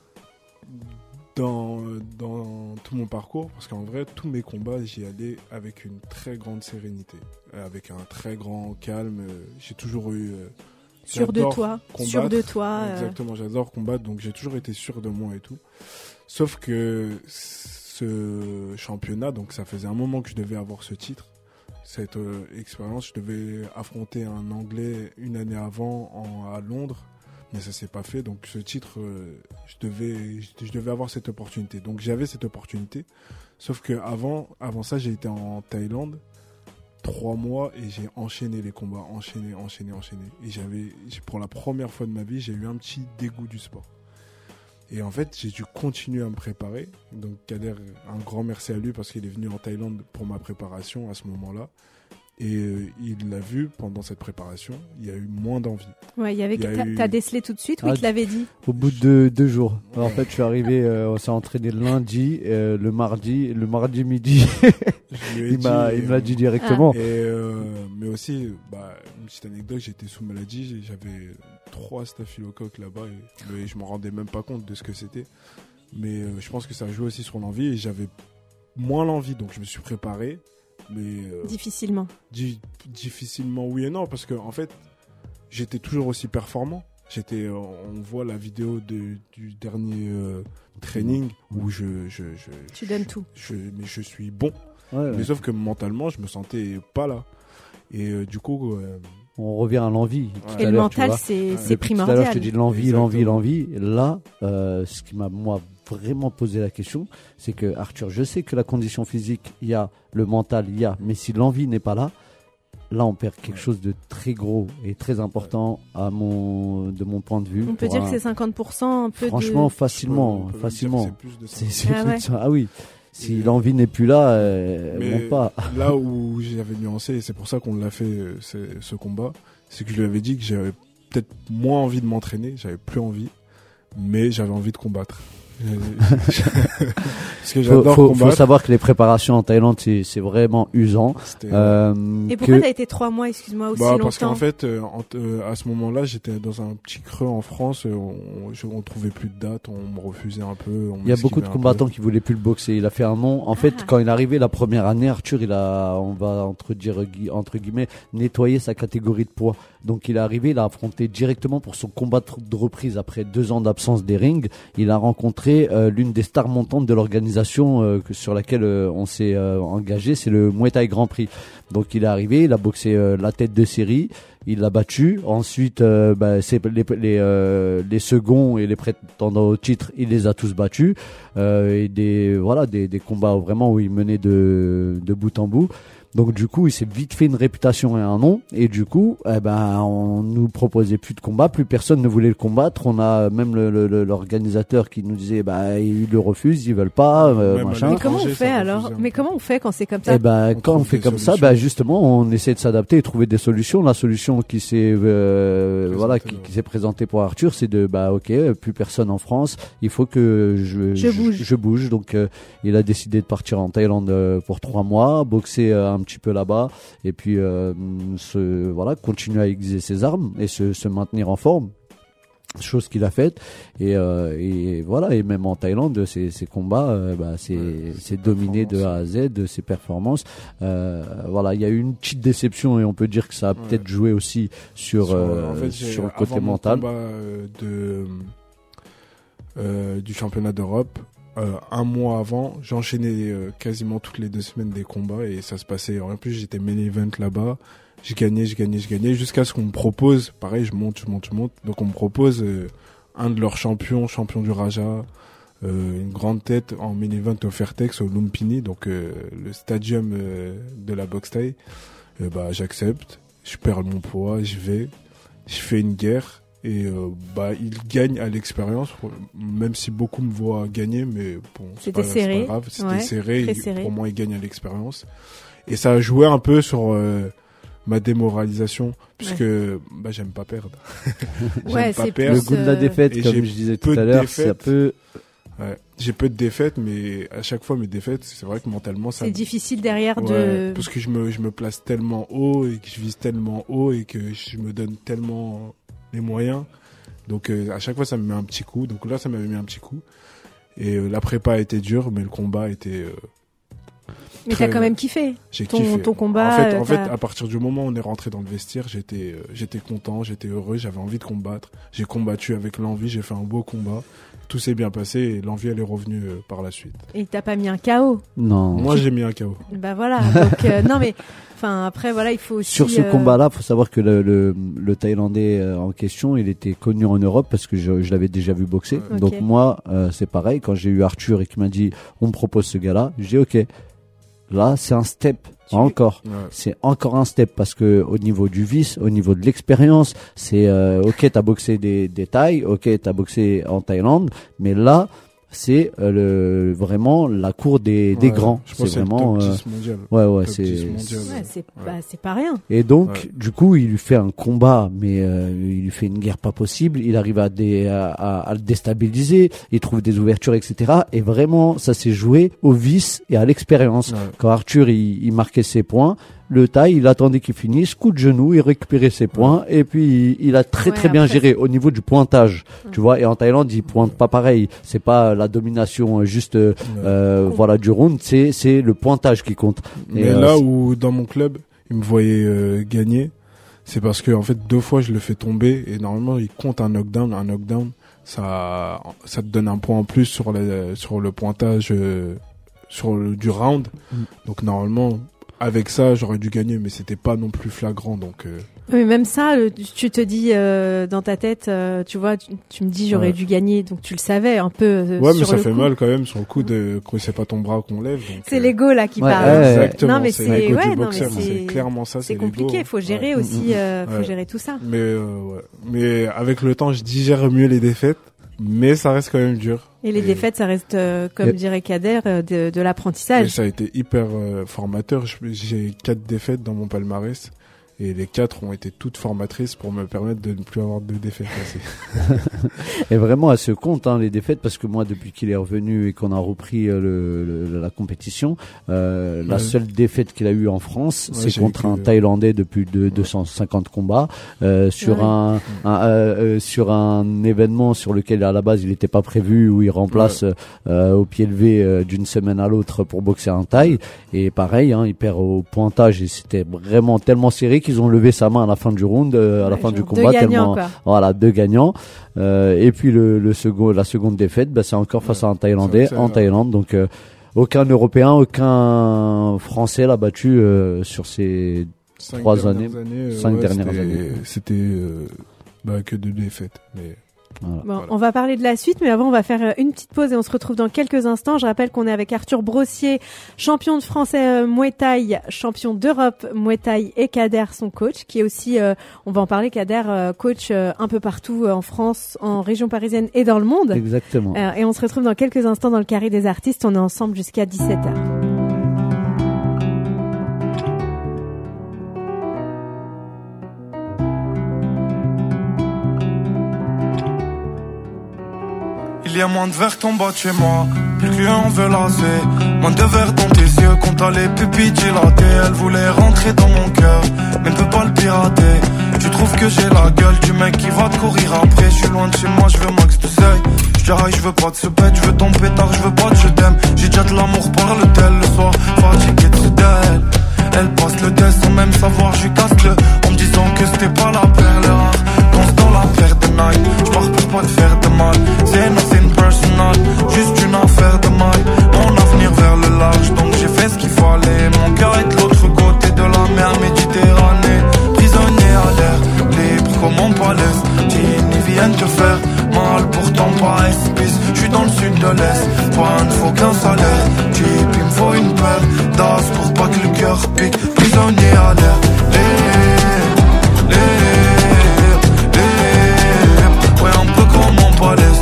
dans, dans tout mon parcours, parce qu'en vrai, tous mes combats, j'y allais avec une très grande sérénité, euh, avec un très grand calme. euh, J'ai toujours eu... euh, Sûr de j'adore toi, combattre. sûr de toi. euh, Exactement, j'adore combattre, donc j'ai toujours été sûr de moi et tout. Sauf que ce championnat, donc ça faisait un moment que je devais avoir ce titre, cette euh, expérience, je devais affronter un Anglais une année avant en, à Londres, mais ça s'est pas fait. Donc ce titre, euh, je devais, je, je devais avoir cette opportunité. Donc j'avais cette opportunité, sauf que avant, avant ça, j'ai été en Thaïlande trois mois et j'ai enchaîné les combats, enchaîné, enchaîné, enchaîné. Et j'avais, pour la première fois de ma vie, j'ai eu un petit dégoût du sport. Et en fait, j'ai dû continuer à me préparer. Donc Kader, un grand merci à lui parce qu'il est venu en Thaïlande pour ma préparation à ce moment-là. Et euh, il l'a vu pendant cette préparation, il y a eu moins d'envie. Ouais, il y avait. Il y a T'as eu- t'as décelé tout de suite ou Ah, il te l'avait dit? Au bout de deux jours. Alors, en fait, je suis arrivé, euh, on s'est entraîné le lundi, euh, le mardi, le mardi midi. Je lui ai il m'a, dit, il me l'a euh, dit directement. Et euh, mais aussi, bah, une petite anecdote, j'étais sous maladie, j'avais trois staphylocoques là-bas et mais je me rendais même pas compte de ce que c'était. Mais euh, je pense que ça joue aussi sur l'envie et j'avais moins l'envie, donc je me suis préparé, mais euh, Difficilement. di- difficilement oui et non parce que en fait, j'étais toujours aussi performant. J'étais, euh, on voit la vidéo de, du dernier euh, training où je, je, je, Tu donnes tout. je, mais je suis bon. Ouais, ouais. Mais sauf que mentalement, je me sentais pas là. Et euh, du coup, euh, On revient à l'envie. tout Ouais. Et à le l'heure, tu mental, vois. c'est Ouais. c'est Depuis tout à l'heure, je te primordial. dis l'envie, Exactement. l'envie, l'envie. Là, euh, ce qui m'a, moi, vraiment posé la question, c'est que, Arthur, je sais que la condition physique, il y a, le mental, il y a, mais si l'envie n'est pas là, là, on perd quelque Ouais. chose de très gros et très important à mon, de mon point de vue. On peut Pour dire un- que c'est cinquante pour cent un peu Franchement, de... facilement, on peut même dire facilement. que c'est plus de ça. C'est, c'est Ah plus ouais. de ça. Ah oui. Si Et- l'envie n'est plus là, euh, elle Mais monte pas. là où j'avais nuancé, et c'est pour ça qu'on l'a fait euh, ce, ce combat, c'est que je lui avais dit que j'avais peut-être moins envie de m'entraîner, j'avais plus envie, mais j'avais envie de combattre. Parce que Faut, j'adore faut, combattre. faut savoir que les préparations en Thaïlande, c'est, c'est vraiment usant. C'était- Euh, Et pourquoi que- t'as été trois mois, excuse-moi, aussi Bah, longtemps? parce qu'en fait, euh, en- euh, à ce moment-là, j'étais dans un petit creux en France. euh, on, je- on trouvait plus de dates, on me refusait un peu. on Il y a beaucoup de m'esquivait un combattants peu. qui voulaient plus le boxer. Il a fait un nom. En fait, Ah. quand il est arrivé la première année, Arthur, il a, on va entre dire gui- entre guillemets, nettoyer sa catégorie de poids. Donc il est arrivé, il a affronté directement pour son combat de de reprise après deux ans d'absence des rings. Il a rencontré euh, l'une des stars montantes de l'organisation euh, que- sur laquelle euh, on s'est euh, engagé, c'est le Muay Thai Grand Prix. Donc il est arrivé, il a boxé euh, la tête de série. Il l'a battu. Ensuite, euh, bah, c'est les, les, euh, les seconds et les prétendants au titre, il les a tous battus. Euh, et des voilà des, des combats vraiment où il menait de, de bout en bout. Donc du coup, il s'est vite fait une réputation et un nom. Et du coup, eh ben, on nous proposait plus de combat, plus personne ne voulait le combattre. On a même le, le, le- l'organisateur qui nous disait, bah, ils le refusent, ils veulent pas, euh, Même à machin. Mais comment on l'étranger, fait ça alors? refusait un Mais peu. comment on fait quand c'est comme ça? Eh ben, On quand on trouve fait des comme ça, solutions. ben justement, on essaie de s'adapter et trouver des solutions. La solution qui s'est, euh, Présentée, voilà, qui, ouais. qui s'est présentée pour Arthur, c'est de, bah, ok, euh, plus personne en France, il faut que je, Je bouge. je bouge. Donc, euh, il a décidé de partir en Thaïlande euh, pour trois mois, boxer euh, un petit peu là-bas, et puis, euh, se, voilà, continuer à aiguiser ses armes et se, se maintenir en forme. Chose qu'il a faite et, euh, et voilà, et même en Thaïlande ces, ces combats euh, bah, c'est, Ouais, c'est ses dominé de A à Z de ses performances. Euh, voilà, il y a eu une petite déception et on peut dire que ça a Ouais. peut-être joué aussi sur, Sur, euh, en fait, j'ai- sur le avant côté mon mental. combat, euh, de, euh, du championnat d'Europe, euh, un mois avant, j'enchaînais euh, quasiment toutes les deux semaines des combats et ça se passait. En plus, j'étais main event là-bas. Je gagnais, je gagnais, je gagnais jusqu'à ce qu'on me propose. Pareil, je monte, je monte, je monte. Donc on me propose euh, un de leurs champions, champion du Raja, euh, une grande tête en main event au Fairtex, au Lumpini, donc euh, le stadium euh, de la boxe thaï. Euh, bah j'accepte. Je perds mon poids, je vais, je fais une guerre et euh, bah il gagne à l'expérience, même si beaucoup me voient gagner, mais bon c'est pas, c'est pas grave, c'était ouais, serré, il, serré. Pour moi il gagne à l'expérience et ça a joué un peu sur euh, ma démoralisation puisque ouais. bah j'aime pas perdre. j'aime ouais, pas perdre. Le goût de la défaite, et comme je disais tout à l'heure, c'est un peu. Ouais. J'ai peu de défaites, mais à chaque fois mes défaites, c'est vrai que mentalement ça. C'est difficile derrière ouais, de. Parce que je me je me place tellement haut et que je vise tellement haut et que je me donne tellement les moyens. Donc euh, à chaque fois ça me met un petit coup. Donc là ça m'avait mis un petit coup. Et euh, la prépa a été dure, mais le combat était. Euh, mais t'as quand même kiffé. J'ai ton, kiffé. Ton combat. En fait, euh, en fait, à partir du moment où on est rentré dans le vestiaire, j'étais euh, j'étais content, j'étais heureux, j'avais envie de combattre. J'ai combattu avec l'envie, j'ai fait un beau combat. Tout s'est bien passé et l'envie elle est revenue euh, par la suite. Et t'as pas mis un K O? Non. Moi j'ai mis un K O. Bah voilà. Donc euh, non mais enfin après voilà il faut aussi. Sur ce euh... combat-là, faut savoir que le, le, le Thaïlandais euh, en question, il était connu en Europe parce que je, je l'avais déjà vu boxer. Ouais. Okay. Donc moi euh, c'est pareil. Quand j'ai eu Arthur et qui m'a dit on me propose ce gars-là, j'ai dit ok. Là c'est un step. Encore, ouais. C'est encore un step parce que au niveau du vice, au niveau de l'expérience, c'est euh, ok, t'as boxé des des Thaïs, ok, t'as boxé en Thaïlande, mais là c'est euh, le vraiment la cour des ouais, des grands. Je pense c'est vraiment le top dix mondial. Ouais ouais, top c'est mondial, ouais, c'est ouais. Bah, c'est pas rien. Et donc ouais. du coup, il lui fait un combat, mais euh, il lui fait une guerre pas possible. Il arrive à dé, à, à, à le déstabiliser. Il trouve des ouvertures, et cetera. Et vraiment, ça s'est joué au vice et à l'expérience. Ouais. Quand Arthur il, il marquait ses points. Le Thaï, il attendait qu'il finisse, coup de genou, il récupérait ses points, et puis il, il a très ouais, très bien géré au niveau du pointage, ouais. Tu vois. Et en Thaïlande, il pointe pas pareil. C'est pas la domination juste, ouais. euh, voilà, du round. C'est c'est le pointage qui compte. Mais et là euh, où dans mon club, il me voyait euh, gagner, c'est parce que en fait deux fois je le fais tomber et normalement il compte un knockdown, un knockdown, ça ça te donne un point en plus sur le sur le pointage euh, sur le, du round. Mm. Donc normalement. Avec ça, j'aurais dû gagner, mais c'était pas non plus flagrant, donc. Euh... Oui, même ça, tu te dis euh, dans ta tête, euh, tu vois, tu, tu me dis j'aurais ouais. dû gagner, donc tu le savais un peu. Euh, ouais, sur mais ça le fait coup. mal quand même sur le coup de quand c'est pas ton bras qu'on lève. C'est euh... l'ego là qui ouais, parle. Ouais, exactement. Non mais c'est, c'est, l'ego ouais, du boxeur, non, mais c'est... c'est clairement ça. C'est, c'est compliqué, l'ego. faut gérer ouais. aussi, euh, faut ouais. gérer tout ça. Mais euh, ouais, mais avec le temps, je digère mieux les défaites, mais ça reste quand même dur. Et les et... défaites, ça reste, euh, comme et... dirait Kader, euh, de, de l'apprentissage. Et ça a été hyper euh, formateur. J'ai quatre défaites dans mon palmarès. Et les quatre ont été toutes formatrices pour me permettre de ne plus avoir de défaites passées. Et vraiment, à ce compte, hein, les défaites, parce que moi, depuis qu'il est revenu et qu'on a repris euh, le, le, la compétition, euh, ouais. la seule défaite qu'il a eue en France, ouais, c'est contre un que... Thaïlandais depuis de, ouais. deux cent cinquante combats, euh, sur ouais. un, un euh, euh, sur un événement sur lequel à la base il n'était pas prévu, où il remplace ouais. euh, au pied levé euh, d'une semaine à l'autre pour boxer un Thaï. Et pareil, hein, il perd au pointage et c'était vraiment tellement serré qu'ils ont levé sa main à la fin du round, euh, à ouais, la fin du combat, gagnants, tellement quoi. Voilà, deux gagnants. Euh, et puis le, le second, la seconde défaite, bah, c'est encore face ouais, à un Thaïlandais en Thaïlande. Donc euh, aucun Européen, aucun Français l'a battu euh, sur ces cinq trois années, années cinq ouais, dernières c'était, années. C'était euh, bah, que deux défaites, mais. Voilà. Bon, voilà. On va parler de la suite, mais avant on va faire une petite pause et on se retrouve dans quelques instants. Je rappelle qu'on est avec Arthur Brossier, champion de France euh, Muay Thai, champion d'Europe Muay Thai, et Kader, son coach, qui est aussi, euh, on va en parler, Kader, euh, coach euh, un peu partout euh, en France, en région parisienne et dans le monde. Exactement. Euh, et on se retrouve dans quelques instants dans le carré des artistes. On est ensemble jusqu'à dix-sept heures. Il y a moins de verres qu'en bas de chez moi, plus que on veut lasser. Moins de verres dans tes yeux quand t'as les pupilles dilatées. Elle voulait rentrer dans mon cœur, mais ne peut pas le pirater. Tu trouves que j'ai la gueule du mec qui va te courir après. Je suis loin de chez moi, je veux max de seille. Je dirais je veux pas de ce bête, je veux ton pétard, je veux pas de je t'aime. J'ai déjà de l'amour par le tel le soir, fatigué de d'elle. Elle passe le test sans même savoir, je casse le en me disant que c'était pas la perle rare. Danse dans la paire de night, je pars pour pas te faire de mal. C'est nothing personal, juste une affaire de le cœur pique, prisonnier à l'air. Libre, libre, libre. Ouais, un peu comme mon palais.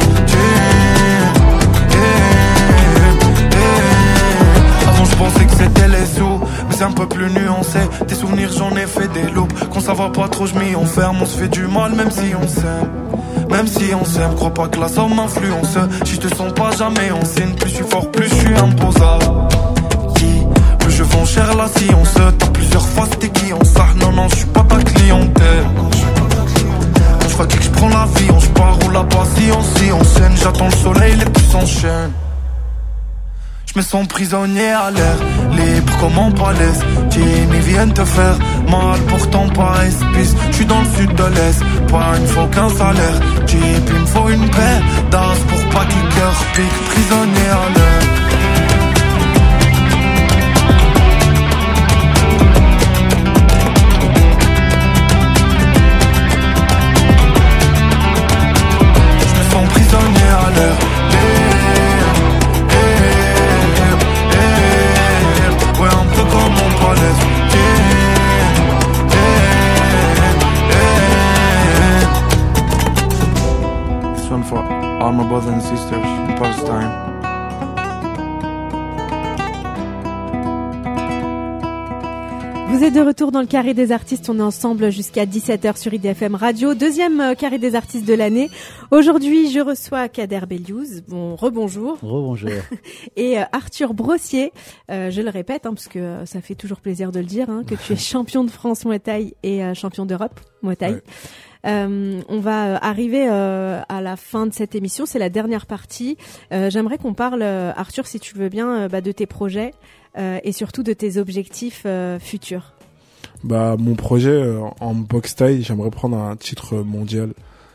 Avant je pensais que c'était les sous, mais c'est un peu plus nuancé. Des souvenirs j'en ai fait des loupes. Quand ça va pas trop je m'y enferme. On se fait du mal même si on s'aime. Même si on s'aime, crois pas que la somme m'influence. Si je te sens pas jamais en signe, plus je suis fort, plus je suis imposable. Plus je vends cher la science. T'as plusieurs faces, t'es qui en ça? Non, non, je suis pas ta clientèle. Je crois que je prends l'avion, je pars où la patience si on scène. J'attends le soleil, les plus s'enchaînent. Je me sens prisonnier à l'air, libre comme en palais. Jimmy viennent te faire mal, pourtant pas espèce. Je suis dans le sud de l'Est, pas il me faut qu'un salaire. Jeep, il me faut une paire d'as pour pas que le cœur pique. Prisonnier à l'air. Je me sens prisonnier à l'air. For all my brothers and sisters in Palestine. Vous êtes de retour dans le Carré des artistes, on est ensemble jusqu'à dix-sept heures sur I D F M Radio, deuxième euh, Carré des artistes de l'année. Aujourd'hui, je reçois Kader Beliouz, bon rebonjour. Rebonjour. Et euh, Arthur Brossier, euh, je le répète, hein, parce que euh, ça fait toujours plaisir de le dire, hein, que tu es champion de France Muay Thai et euh, champion d'Europe Muay Thai. Ouais. Euh, on va arriver euh, à la fin de cette émission, c'est la dernière partie. Euh, j'aimerais qu'on parle, euh, Arthur, si tu veux bien, euh, bah, de tes projets euh, et surtout de tes objectifs euh, futurs. Bah, mon projet euh, en boxe thaï, j'aimerais prendre un titre mondial,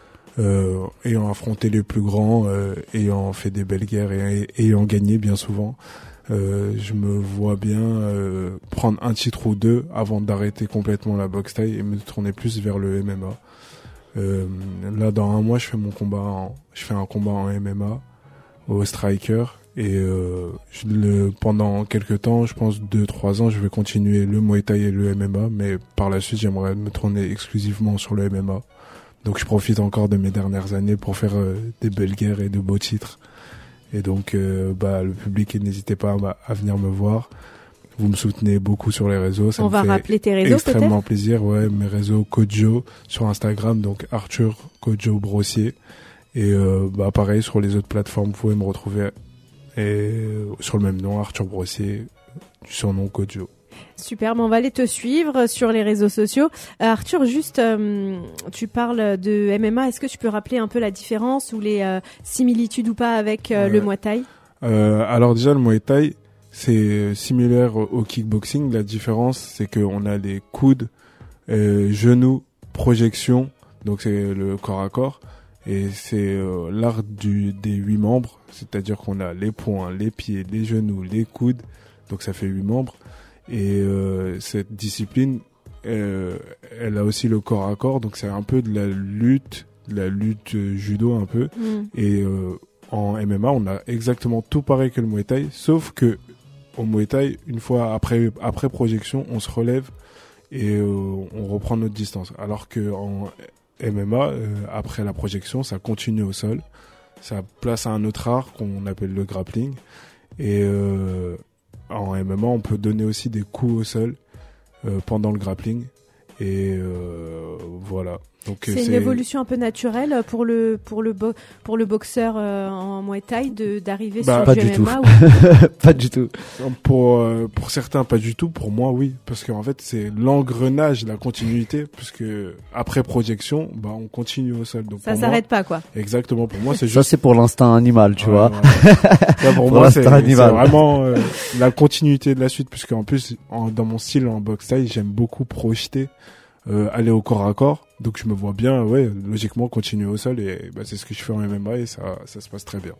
euh, ayant affronté les plus grands, euh, ayant fait des belles guerres et, et ayant gagné bien souvent. Euh, je me vois bien euh, prendre un titre ou deux avant d'arrêter complètement la boxe thaï et me tourner plus vers le M M A. Euh, là, dans un mois, je fais mon combat, en, je fais un combat en M M A au striker et euh, je le, pendant quelques temps, je pense deux trois ans, je vais continuer le Muay Thai et le M M A, mais par la suite, j'aimerais me tourner exclusivement sur le M M A. Donc, je profite encore de mes dernières années pour faire euh, des belles guerres et de beaux titres. Et donc, euh, bah, le public, n'hésitez pas à, à venir me voir. Vous me soutenez beaucoup sur les réseaux. Ça On me va fait rappeler tes réseaux, extrêmement peut-être plaisir. Ouais, mes réseaux Kojo sur Instagram, donc Arthur Kojo Brossier. Et euh, bah pareil sur les autres plateformes, vous pouvez me retrouver et euh, sur le même nom, Arthur Brossier, du surnom Kojo. Super, on va aller te suivre sur les réseaux sociaux. Euh, Arthur, juste, euh, tu parles de M M A. Est-ce que tu peux rappeler un peu la différence ou les euh, similitudes ou pas avec euh, ouais. le Muay Thai? euh, Alors déjà, le Muay Thai, c'est similaire au kickboxing. La différence, c'est qu'on a les coudes, euh, genoux, projection. Donc c'est le corps à corps. Et c'est euh, l'art du des huit membres. C'est-à-dire qu'on a les poings, les pieds, les genoux, les coudes. Donc ça fait huit membres. Et euh, cette discipline, euh, elle a aussi le corps à corps. Donc c'est un peu de la lutte, de la lutte euh, judo un peu. Mm. Et euh, en M M A, on a exactement tout pareil que le Muay Thai, sauf que au Muay Thai, une fois après après projection, on se relève et euh, on reprend notre distance. Alors que en M M A, euh, après la projection, ça continue au sol. Ça place à un autre art qu'on appelle le grappling. Et euh, en M M A, on peut donner aussi des coups au sol euh, pendant le grappling. Et euh, voilà. Donc c'est, c'est une évolution un peu naturelle pour le pour le bo- pour le boxeur euh, en Muay Thai de d'arriver bah, sur pas du du M M A tout. ou... Pas du tout. Pour euh, pour certains pas du tout, pour moi oui, parce qu'en fait c'est l'engrenage, la continuité, puisque après projection, bah on continue au sol. Donc ça s'arrête moi, pas quoi. Exactement, pour moi c'est juste ça c'est pour l'instinct animal, tu ouais, vois. Ouais. Ça, pour, pour moi c'est, c'est vraiment euh, la continuité de la suite, puisque en plus en, dans mon style en boxe thaï, j'aime beaucoup projeter. Euh, aller au corps à corps, donc je me vois bien, ouais, logiquement continuer au sol et bah, c'est ce que je fais en M M A et ça, ça se passe très bien.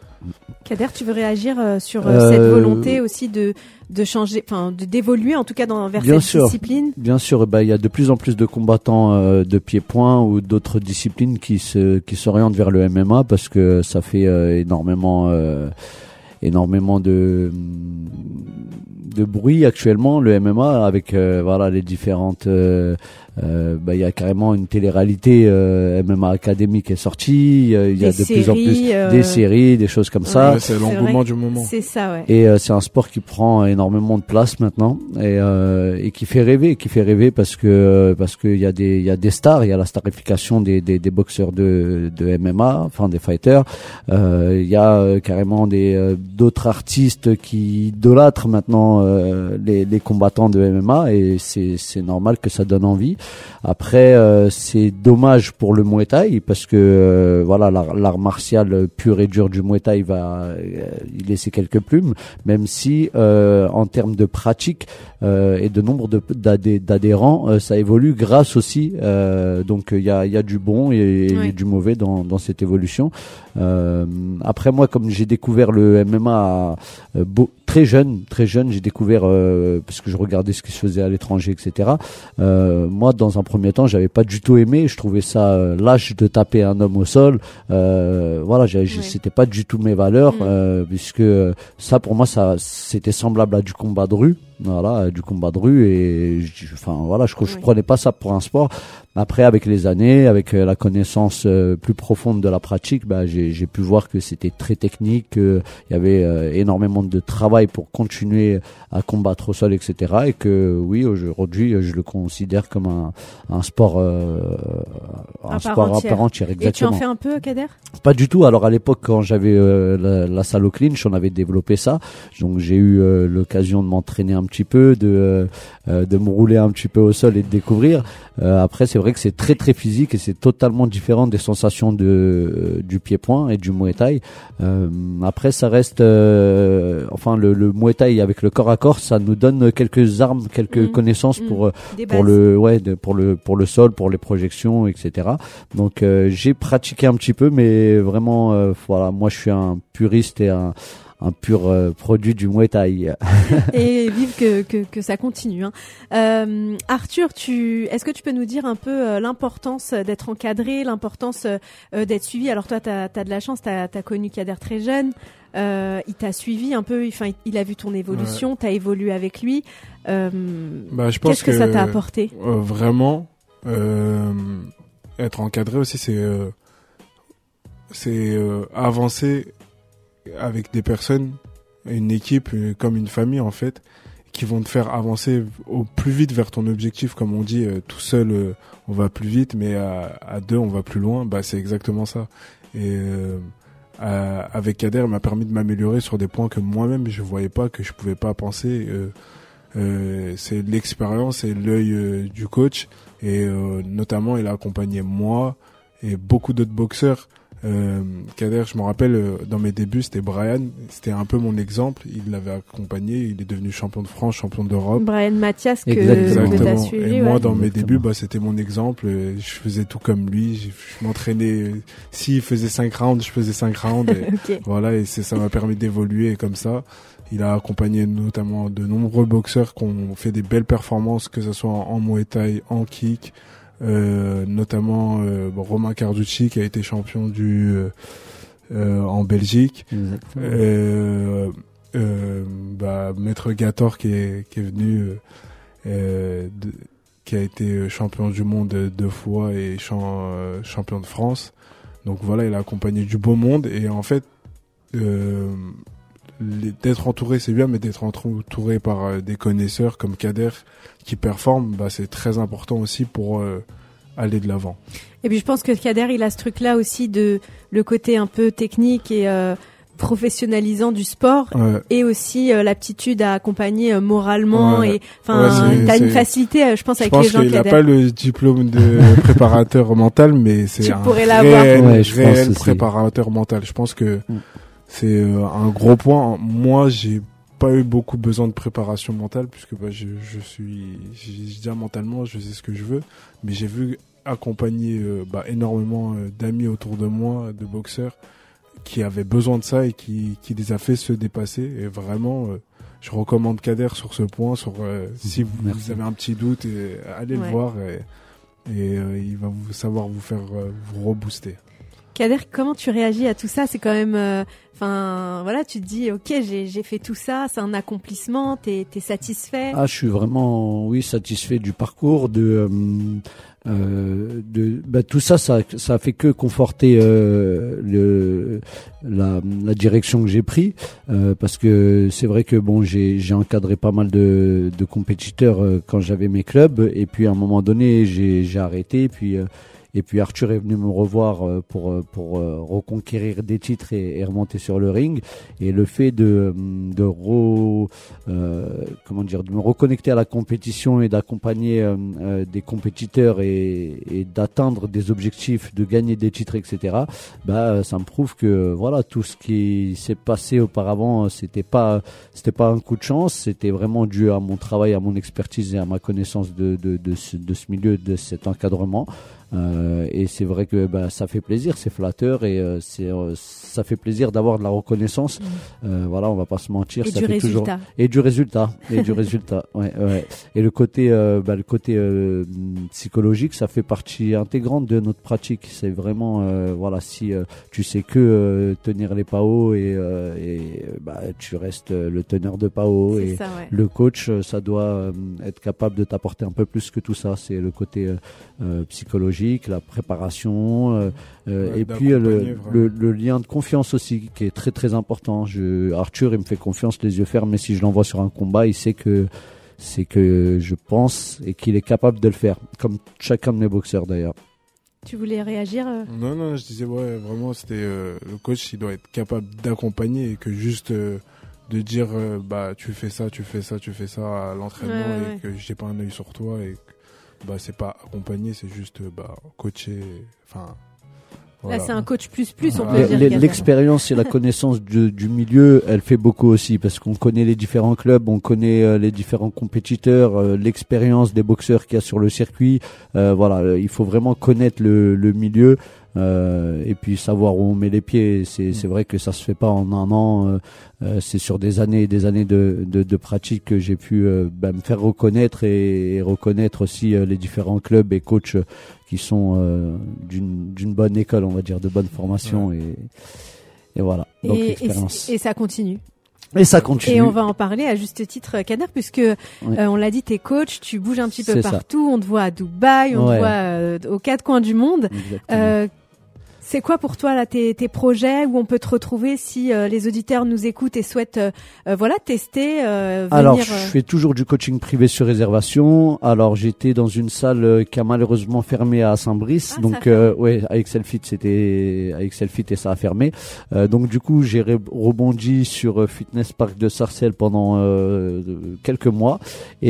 Kader, tu veux réagir euh, sur euh, euh, cette volonté aussi de de changer, enfin de d'évoluer en tout cas dans vers bien cette sûr, discipline? Bien sûr, bah il y a de plus en plus de combattants euh, de pied-point ou d'autres disciplines qui se qui s'orientent vers le M M A parce que ça fait euh, énormément euh, énormément de de bruit actuellement, le M M A, avec euh, voilà les différentes euh, euh, bah, il y a carrément une télé-réalité euh, M M A Academy qui est sortie, euh, il y a des de séries, plus en plus euh... des séries, des choses comme ouais, ça. Ouais, c'est l'engouement du moment. C'est ça, ouais. Et euh, c'est un sport qui prend énormément de place maintenant et euh, et qui fait rêver, qui fait rêver parce que parce que il y a des il y a des stars, il y a la starification des des, des boxeurs de de M M A, enfin des fighters. Euh, il y a euh, carrément des euh, d'autres artistes qui idolâtrent maintenant euh, les les combattants de M M A et c'est c'est normal que ça donne envie. Après, euh, c'est dommage pour le Muay Thai parce que euh, voilà l'art, l'art martial pur et dur du Muay Thai va euh, y laisser quelques plumes, même si euh, en termes de pratique euh, et de nombre de d'adhé, d'adhérents, euh, ça évolue grâce aussi. Euh, donc il y a il y a du bon et, et ouais. du mauvais dans dans cette évolution. Euh, après moi, comme j'ai découvert le M M A euh, beau, très jeune, très jeune, j'ai découvert euh, parce que je regardais ce qui se faisait à l'étranger, et cetera. Euh, moi, dans un premier temps, j'avais pas du tout aimé. Je trouvais ça euh, lâche de taper un homme au sol. Euh, voilà, j'ai, j'ai, ouais. c'était pas du tout mes valeurs, mmh. euh, puisque ça, pour moi, ça, c'était semblable à du combat de rue. Voilà, du combat de rue et je, enfin voilà, je, je oui. prenais pas ça pour un sport. Après, avec les années, avec la connaissance euh, plus profonde de la pratique, bah, j'ai, j'ai pu voir que c'était très technique, qu'il y avait euh, énormément de travail pour continuer à combattre au sol, et cetera. Et que oui, aujourd'hui, je le considère comme un, un sport, euh, un à sport à part entière. Exactement. Et tu en fais un peu, Kader ? Pas du tout. Alors à l'époque, quand j'avais euh, la, la salle au clinch, on avait développé ça. Donc j'ai eu euh, l'occasion de m'entraîner un petit peu, de euh, de me rouler un petit peu au sol et de découvrir. Euh, après, c'est vrai que c'est très très physique et c'est totalement différent des sensations de euh, du pied-point et du Muay Thai. Euh, après, ça reste, euh, enfin le, le Muay Thai avec le corps à corps, ça nous donne quelques armes, quelques mmh. connaissances mmh. pour Des pour bases. le ouais de, pour le pour le sol, pour les projections, et cetera. Donc euh, j'ai pratiqué un petit peu, mais vraiment, euh, voilà, moi je suis un puriste et un un pur euh, produit du Muay Thai. Et vive que, que, que ça continue. Hein. Euh, Arthur, tu, est-ce que tu peux nous dire un peu euh, l'importance d'être encadré, l'importance euh, d'être suivi ? Alors toi, tu as de la chance, tu as connu Kader très jeune, euh, il t'a suivi un peu, enfin, il, il a vu ton évolution, ouais. Tu as évolué avec lui. Euh, bah, je pense qu'est-ce que, que ça t'a apporté ? euh, Vraiment, euh, être encadré aussi, c'est, euh, c'est euh, avancer avec des personnes, une équipe, comme une famille en fait, qui vont te faire avancer au plus vite vers ton objectif. Comme on dit, euh, tout seul euh, on va plus vite, mais à, à deux on va plus loin. Bah c'est exactement ça. Et euh, à, avec Kader, il m'a permis de m'améliorer sur des points que moi-même je voyais pas, que je pouvais pas penser. Euh, euh, c'est l'expérience et l'œil euh, du coach. Et euh, notamment, il a accompagné moi et beaucoup d'autres boxeurs. Euh, Kader, je me rappelle, euh, dans mes débuts, c'était Brian, c'était un peu mon exemple. Il l'avait accompagné, il est devenu champion de France, champion d'Europe. Brian Mathias que, Exactement. que t'as suivi. Et moi, ouais. dans mes Exactement. débuts, bah, c'était mon exemple. Je faisais tout comme lui. Je, je m'entraînais. S'il faisait cinq rounds, je faisais cinq rounds. Et okay. Voilà, et c'est, ça m'a permis d'évoluer comme ça. Il a accompagné notamment de nombreux boxeurs qui ont fait des belles performances, que ce soit en, en Muay Thai, en kick. Euh, notamment euh, bon, Romain Carducci qui a été champion du euh, euh, en Belgique. Euh, euh, bah, Maître Gator qui est qui est venu euh, de, qui a été champion du monde deux fois et champ, euh, champion de France. Donc voilà, il a accompagné du beau monde et en fait euh, les, d'être entouré c'est bien, mais d'être entouré par euh, des connaisseurs comme Kader qui performent, bah c'est très important aussi pour euh, aller de l'avant. Et puis je pense que Kader, il a ce truc-là aussi de le côté un peu technique et euh, professionnalisant du sport, ouais. Et aussi euh, l'aptitude à accompagner euh, moralement, ouais. Et enfin, ouais, t'as une facilité, euh, je pense, je avec pense les gens. Je pense qu'il n'a pas le diplôme de préparateur mental, mais c'est tu un réel, ouais, réel préparateur mental. Je pense que mm. c'est euh, un gros point. Moi, j'ai pas eu beaucoup besoin de préparation mentale puisque bah, je, je suis j'ai déjà mentalement je sais ce que je veux, mais j'ai vu accompagner euh, bah, énormément euh, d'amis autour de moi, de boxeurs qui avaient besoin de ça et qui, qui les a fait se dépasser. Et vraiment euh, je recommande Kader sur ce point, sur euh, si vous, vous avez un petit doute, et, allez ouais. le voir et, et euh, il va vous savoir vous faire euh, vous rebooster. Kader, comment tu réagis à tout ça? C'est quand même, enfin, euh, voilà, tu te dis, ok, j'ai, j'ai fait tout ça, c'est un accomplissement, t'es, t'es satisfait? Ah, je suis vraiment, oui, satisfait du parcours, de, euh, euh, de, bah, tout ça, ça, ça a fait que conforter euh, le, la, la direction que j'ai pris, euh, parce que c'est vrai que bon, j'ai, j'ai encadré pas mal de, de compétiteurs euh, quand j'avais mes clubs, et puis à un moment donné, j'ai, j'ai arrêté, puis. Euh, Et puis Arthur est venu me revoir pour pour reconquérir des titres et, et remonter sur le ring. Et le fait de de re, euh, comment dire, de me reconnecter à la compétition et d'accompagner euh, des compétiteurs et, et d'atteindre des objectifs, de gagner des titres, et cetera. Bah, ça me prouve que voilà, tout ce qui s'est passé auparavant, c'était pas c'était pas un coup de chance, c'était vraiment dû à mon travail, à mon expertise et à ma connaissance de de de ce, de ce milieu, de cet encadrement. Euh, et c'est vrai que bah, ça fait plaisir, c'est flatteur et euh, c'est euh, ça fait plaisir d'avoir de la reconnaissance. Mmh. Euh, voilà, on va pas se mentir. Et ça du fait résultat. Toujours... Et du résultat. Et du résultat. Ouais, ouais. Et le côté, euh, bah, le côté euh, psychologique, ça fait partie intégrante de notre pratique. C'est vraiment, euh, voilà, si euh, tu sais que euh, tenir les P A O et, euh, et bah, tu restes le teneur de P A O c'est et ça, ouais. le coach, ça doit euh, être capable de t'apporter un peu plus que tout ça. C'est le côté euh, euh, psychologique, la préparation euh, euh, ouais, et puis euh, le, le, le lien de confiance aussi qui est très très important. Je, Arthur, il me fait confiance les yeux fermés. Si je l'envoie sur un combat, il sait que c'est que je pense et qu'il est capable de le faire, comme chacun de mes boxeurs d'ailleurs. Tu voulais réagir euh... Non, non, je disais ouais, vraiment c'était euh, le coach, il doit être capable d'accompagner et que juste euh, de dire euh, bah tu fais ça, tu fais ça, tu fais ça à l'entraînement ouais, et ouais. que j'ai pas un œil sur toi et bah c'est pas accompagner, c'est juste bah coacher, enfin voilà. Là c'est un coach plus plus on ah, peut dire. L'expérience et la connaissance du, du milieu, elle fait beaucoup aussi parce qu'on connaît les différents clubs, on connaît euh, les différents compétiteurs, euh, l'expérience des boxeurs qu'il y a sur le circuit. Euh, voilà, il faut vraiment connaître le, le milieu. Euh, et puis savoir où on met les pieds. C'est, c'est vrai que ça se fait pas en un an. Euh, euh, c'est sur des années et des années de, de, de pratique que j'ai pu euh, bah, me faire reconnaître et, et reconnaître aussi euh, les différents clubs et coachs qui sont euh, d'une, d'une bonne école, on va dire, de bonne formation. Ouais. Et, et voilà. Donc, et, l'expérience. Et, et ça continue. Et ça continue. Et on va en parler à juste titre, Kader, puisque ouais. euh, on l'a dit, t'es coach, tu bouges un petit peu c'est partout, ça. On te voit à Dubaï, on ouais. te voit euh, aux quatre coins du monde. Euh, c'est quoi pour toi là tes, tes projets où on peut te retrouver si euh, les auditeurs nous écoutent et souhaitent euh, euh, voilà tester euh, venir, Alors je euh... fais toujours du coaching privé sur réservation. Alors j'étais dans une salle qui a malheureusement fermé à Saint-Brice, ah, donc euh, ouais avec Selfit c'était avec Selfit et ça a fermé. Euh, donc du coup j'ai re- rebondi sur Fitness Park de Sarcelles pendant euh, quelques mois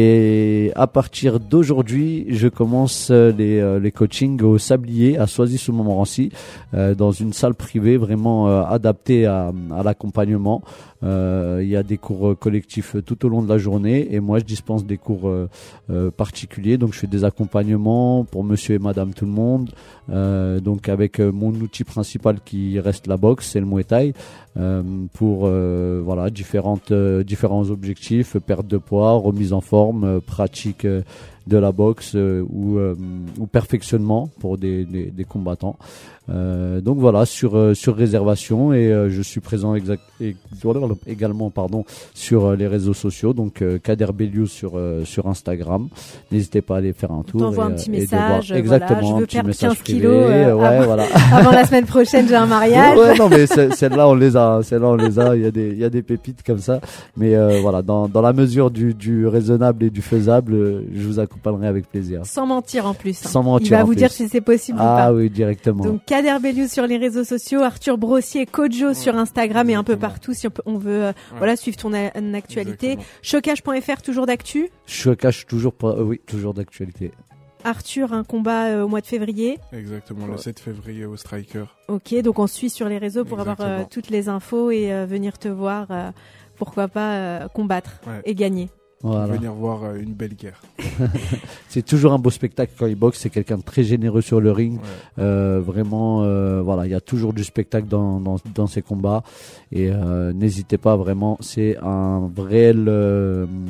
et à partir d'aujourd'hui je commence les euh, les coachings au Sablier à Soisy-sous-Montmorency. Euh, dans une salle privée vraiment euh, adaptée à, à l'accompagnement. Euh, il y a des cours collectifs tout au long de la journée et moi je dispense des cours euh, euh, particuliers. Donc je fais des accompagnements pour monsieur et madame tout le monde. Euh, donc avec euh, mon outil principal qui reste la boxe, c'est le Muay Thai. Euh, pour euh, voilà différentes euh, différents objectifs, perte de poids, remise en forme, euh, pratique euh, de la boxe euh, ou, euh, ou perfectionnement pour des, des, des combattants. Euh, donc voilà, sur euh, sur réservation et euh, je suis présent exact, et, également pardon sur euh, les réseaux sociaux. Donc euh, Kader Belliou sur euh, sur Instagram. N'hésitez pas à aller faire un tour. T'envoies un petit message. Voir, exactement. Voilà, je veux un petit perdre message quinze privé, kilos euh, ouais, avant, voilà. avant la semaine prochaine, j'ai un mariage. Ouais, ouais, non mais celle-là on les a, celle-là on les a. Il y a des il y a des pépites comme ça. Mais euh, voilà, dans dans la mesure du du raisonnable et du faisable, euh, je vous accompagnerai avec plaisir. Sans mentir en plus. Hein. Sans mentir. Il va en vous plus. dire si c'est possible ah, ou pas. Ah oui, directement. Donc Kader Belliou sur les réseaux sociaux, Arthur Brossier, Kojo ouais. sur Instagram et un peu partout si on, peut, on veut euh, ouais. voilà suivre ton a, une actualité. Chocage point f r toujours d'actu. Chocage toujours pas, euh, oui toujours d'actualité. Arthur, un combat euh, au mois de février. Exactement, le sept février au Striker. Ok, donc on suit sur les réseaux pour Exactement. avoir euh, toutes les infos et euh, venir te voir, euh, pourquoi pas euh, combattre ouais. et gagner. Voilà. Venir voir euh, une belle guerre. C'est toujours un beau spectacle quand il boxe. C'est quelqu'un de très généreux sur le ring. Ouais. Euh, vraiment, euh, voilà, il y a toujours du spectacle dans dans, dans ces combats. Et euh, n'hésitez pas vraiment. C'est un vrai euh,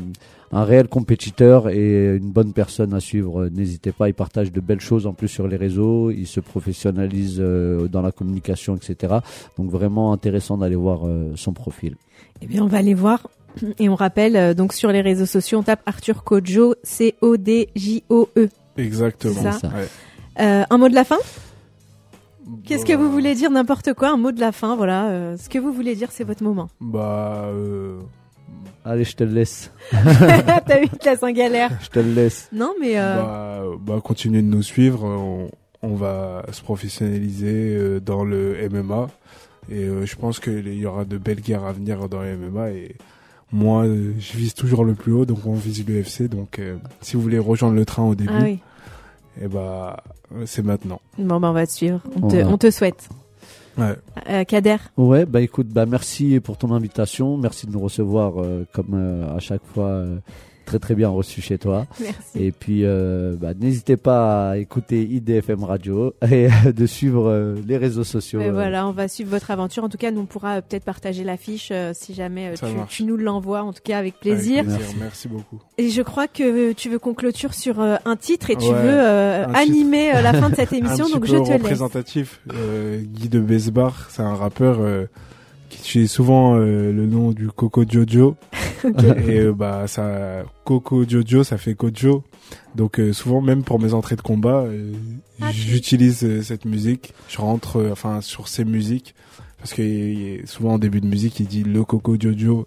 un réel compétiteur et une bonne personne à suivre. N'hésitez pas, il partage de belles choses en plus sur les réseaux, il se professionnalise euh, dans la communication, et cetera. Donc vraiment intéressant d'aller voir euh, son profil. Eh bien, on va aller voir. Et on rappelle, euh, donc sur les réseaux sociaux, on tape Arthur Codjo, C O D J O E. Exactement. C'est ça. Ouais. Euh, un mot de la fin ? Qu'est-ce Bah, que vous voulez dire, n'importe quoi, un mot de la fin, voilà. Euh, ce que vous voulez dire, c'est votre moment. Bah, euh, Allez, je te le laisse. T'as vu, te laisse en galère. Je te le laisse. Non, mais... Euh... bah, bah, continuez de nous suivre. On, on va se professionnaliser euh, dans le M M A. Et euh, je pense qu'il y aura de belles guerres à venir dans le M M A. Et moi, euh, je vise toujours le plus haut, donc on vise l'U F C. Donc, euh, si vous voulez rejoindre le train au début, Ah oui. et bah, c'est maintenant. Bon, bah, on va te suivre. On, On te, va. on te souhaite. Ouais. Euh, Kader ? Ouais, bah écoute, bah merci pour ton invitation, merci de nous recevoir euh, comme euh, à chaque fois, euh, très très bien reçu chez toi. Merci. Et puis, euh, bah, n'hésitez pas à écouter I D F M Radio et de suivre euh, les réseaux sociaux. Mais euh. voilà, on va suivre votre aventure. En tout cas, nous, on pourra euh, peut-être partager l'affiche euh, si jamais euh, Ça tu, marche. tu nous l'envoies. En tout cas, avec plaisir. Avec plaisir. Merci. Merci beaucoup. Et je crois que tu veux qu'on clôture sur euh, un titre et tu Ouais, veux euh, un animer euh, la fin de cette Un émission. petit Donc, peu je te laisse. représentatif. Euh, Guy de Besbar, c'est un rappeur euh, qui utilise souvent euh, le nom du Coco Jojo. Et euh, bah ça, Coco Jojo, ça fait Kojo. Donc euh, souvent, même pour mes entrées de combat, euh, Ah, tu- j'utilise euh, cette musique. Je rentre, euh, enfin, sur ces musiques. Parce que euh, souvent en début de musique, il dit le Coco Jojo.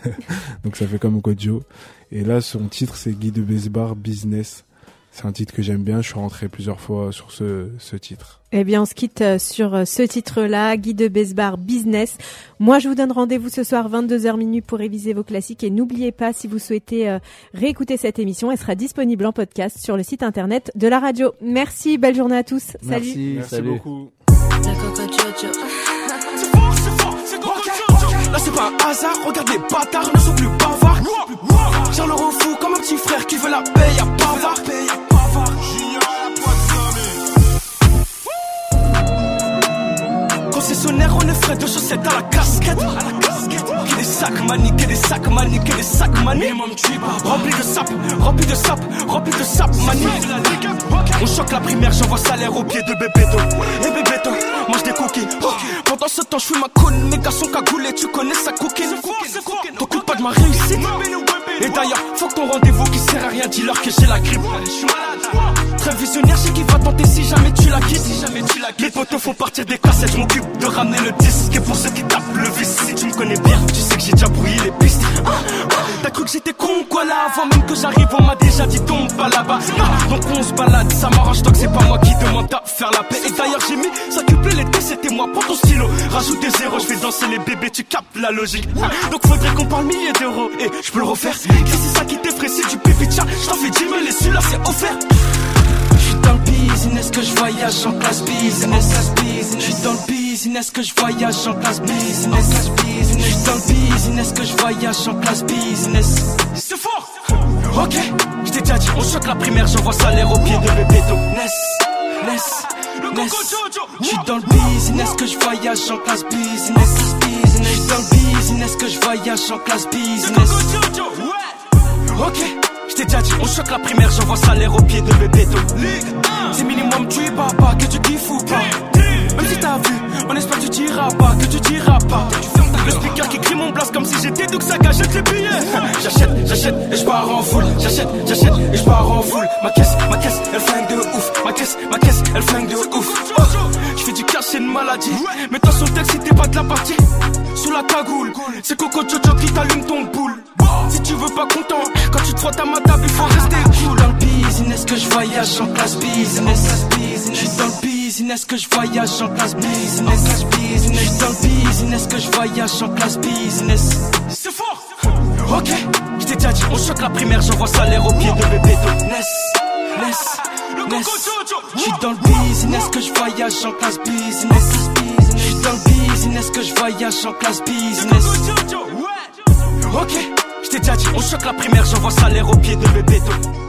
Donc ça fait comme Kojo. Et là, son titre, c'est Guy de Besbar Business. C'est un titre que j'aime bien. Je suis rentré plusieurs fois sur ce, ce titre. Eh bien, on se quitte euh, sur euh, ce titre-là, Guy de Besbar Business. Moi, je vous donne rendez-vous ce soir vingt-deux heures minuit pour réviser vos classiques. Et n'oubliez pas, si vous souhaitez euh, réécouter cette émission, elle sera disponible en podcast sur le site internet de la radio. Merci, belle journée à tous. Salut. Merci, Merci salut. beaucoup. Là c'est pas un hasard, regarde les bâtards ne sont plus bavards. J'ai leur au fou comme un petit frère qui veut la paix, y'a bavard. Concessionnaire on est frais de chaussettes à la casquette. Que des sacs mani, que des sacs mani, que des sacs mani. Rempli de sap, rempli de sap, rempli de sap mani. On choque la primaire, j'envoie salaire au pied de Bébéto. Et Bébéto mange des cookies. Pendant ce temps, je fume ma conne, mes gars sont cagoulés, tu connais sa coquine. T'occupes pas de ma réussite. Et d'ailleurs, faut que ton rendez-vous qui sert à rien, dis-leur que j'ai la grippe. Très visionnaire, j'ai qui va tenter si jamais tu la quittes. Si jamais tu la quittes. Les potos font partir des cassettes, je m'occupe de ramener le disque. Et pour ceux qui tapent le vice, si tu me connais bien, tu sais que j'ai déjà brouillé les pistes. Ah, ah, t'as cru que j'étais con quoi là? Avant même que j'arrive, on m'a déjà dit tombe pas là-bas. Ah, donc on se balade, ça m'arrange tant que c'est pas moi qui demande à faire la paix. Et d'ailleurs j'ai mis s'occuper l'été, c'était moi pour ton stylo. Rajoute des zéros, je vais danser les bébés, tu captes la logique. Ah, donc faudrait qu'on parle milliers d'euros. Et je peux le refaire. Si c'est ça qui t'effraie, c'est du pépicha. Je t'en fais dix mille et celui-là c'est offert. J'suis dans le business que je voyage en classe business. J'suis dans le business que je voyage en classe business. J'suis dans le business que je voyage en classe business. C'est fort. Ok, j't'ai déjà dit, on choque la primaire, j'envoie salaire au pied de Bébéto. Ness, Ness, Ness. J'suis dans le business que je voyage en classe business. J'suis dans le business que je voyage en classe business. Ok. J't'ai déjà dit, on choque la primaire, j'envoie salaire au pied de Bébéto. C'est minimum, tu es papa, que tu kiffes ou pas. Même si t'as vu, on espère que tu diras pas, que tu diras pas. Le speaker qui crie mon blast comme si j'étais Doug Saga, jette les billets. J'achète, j'achète et j'pars en foule. J'achète, j'achète et j'pars en foule. Ma caisse, ma caisse, elle flingue de ouf. Ma caisse, ma caisse, elle flingue de ouf. Oh, j'fais du cash, c'est une maladie. Mets-toi sur le texte si t'es pas de la partie. Sous la cagoule, c'est Coco Jojo qui t'allume ton boule. Si tu veux pas content, quand tu te frottes à ma table, il faut rester cool. Dans le business que je voyage en classe business. J'suis dans le business que je voyage en classe business. J'suis dans le business que je voyage en classe business. C'est fort. Ok, j't'ai déjà dit, on choque la primaire, j'envoie salaire au pied de Bébéto. Ness, Ness, Ness. J'suis dans le business que je voyage en classe business. J'suis dans le business que je voyage en classe business. Ok. J't'ai déjà dit, on choque la primaire, j'envoie salaire au pied de Bébéto.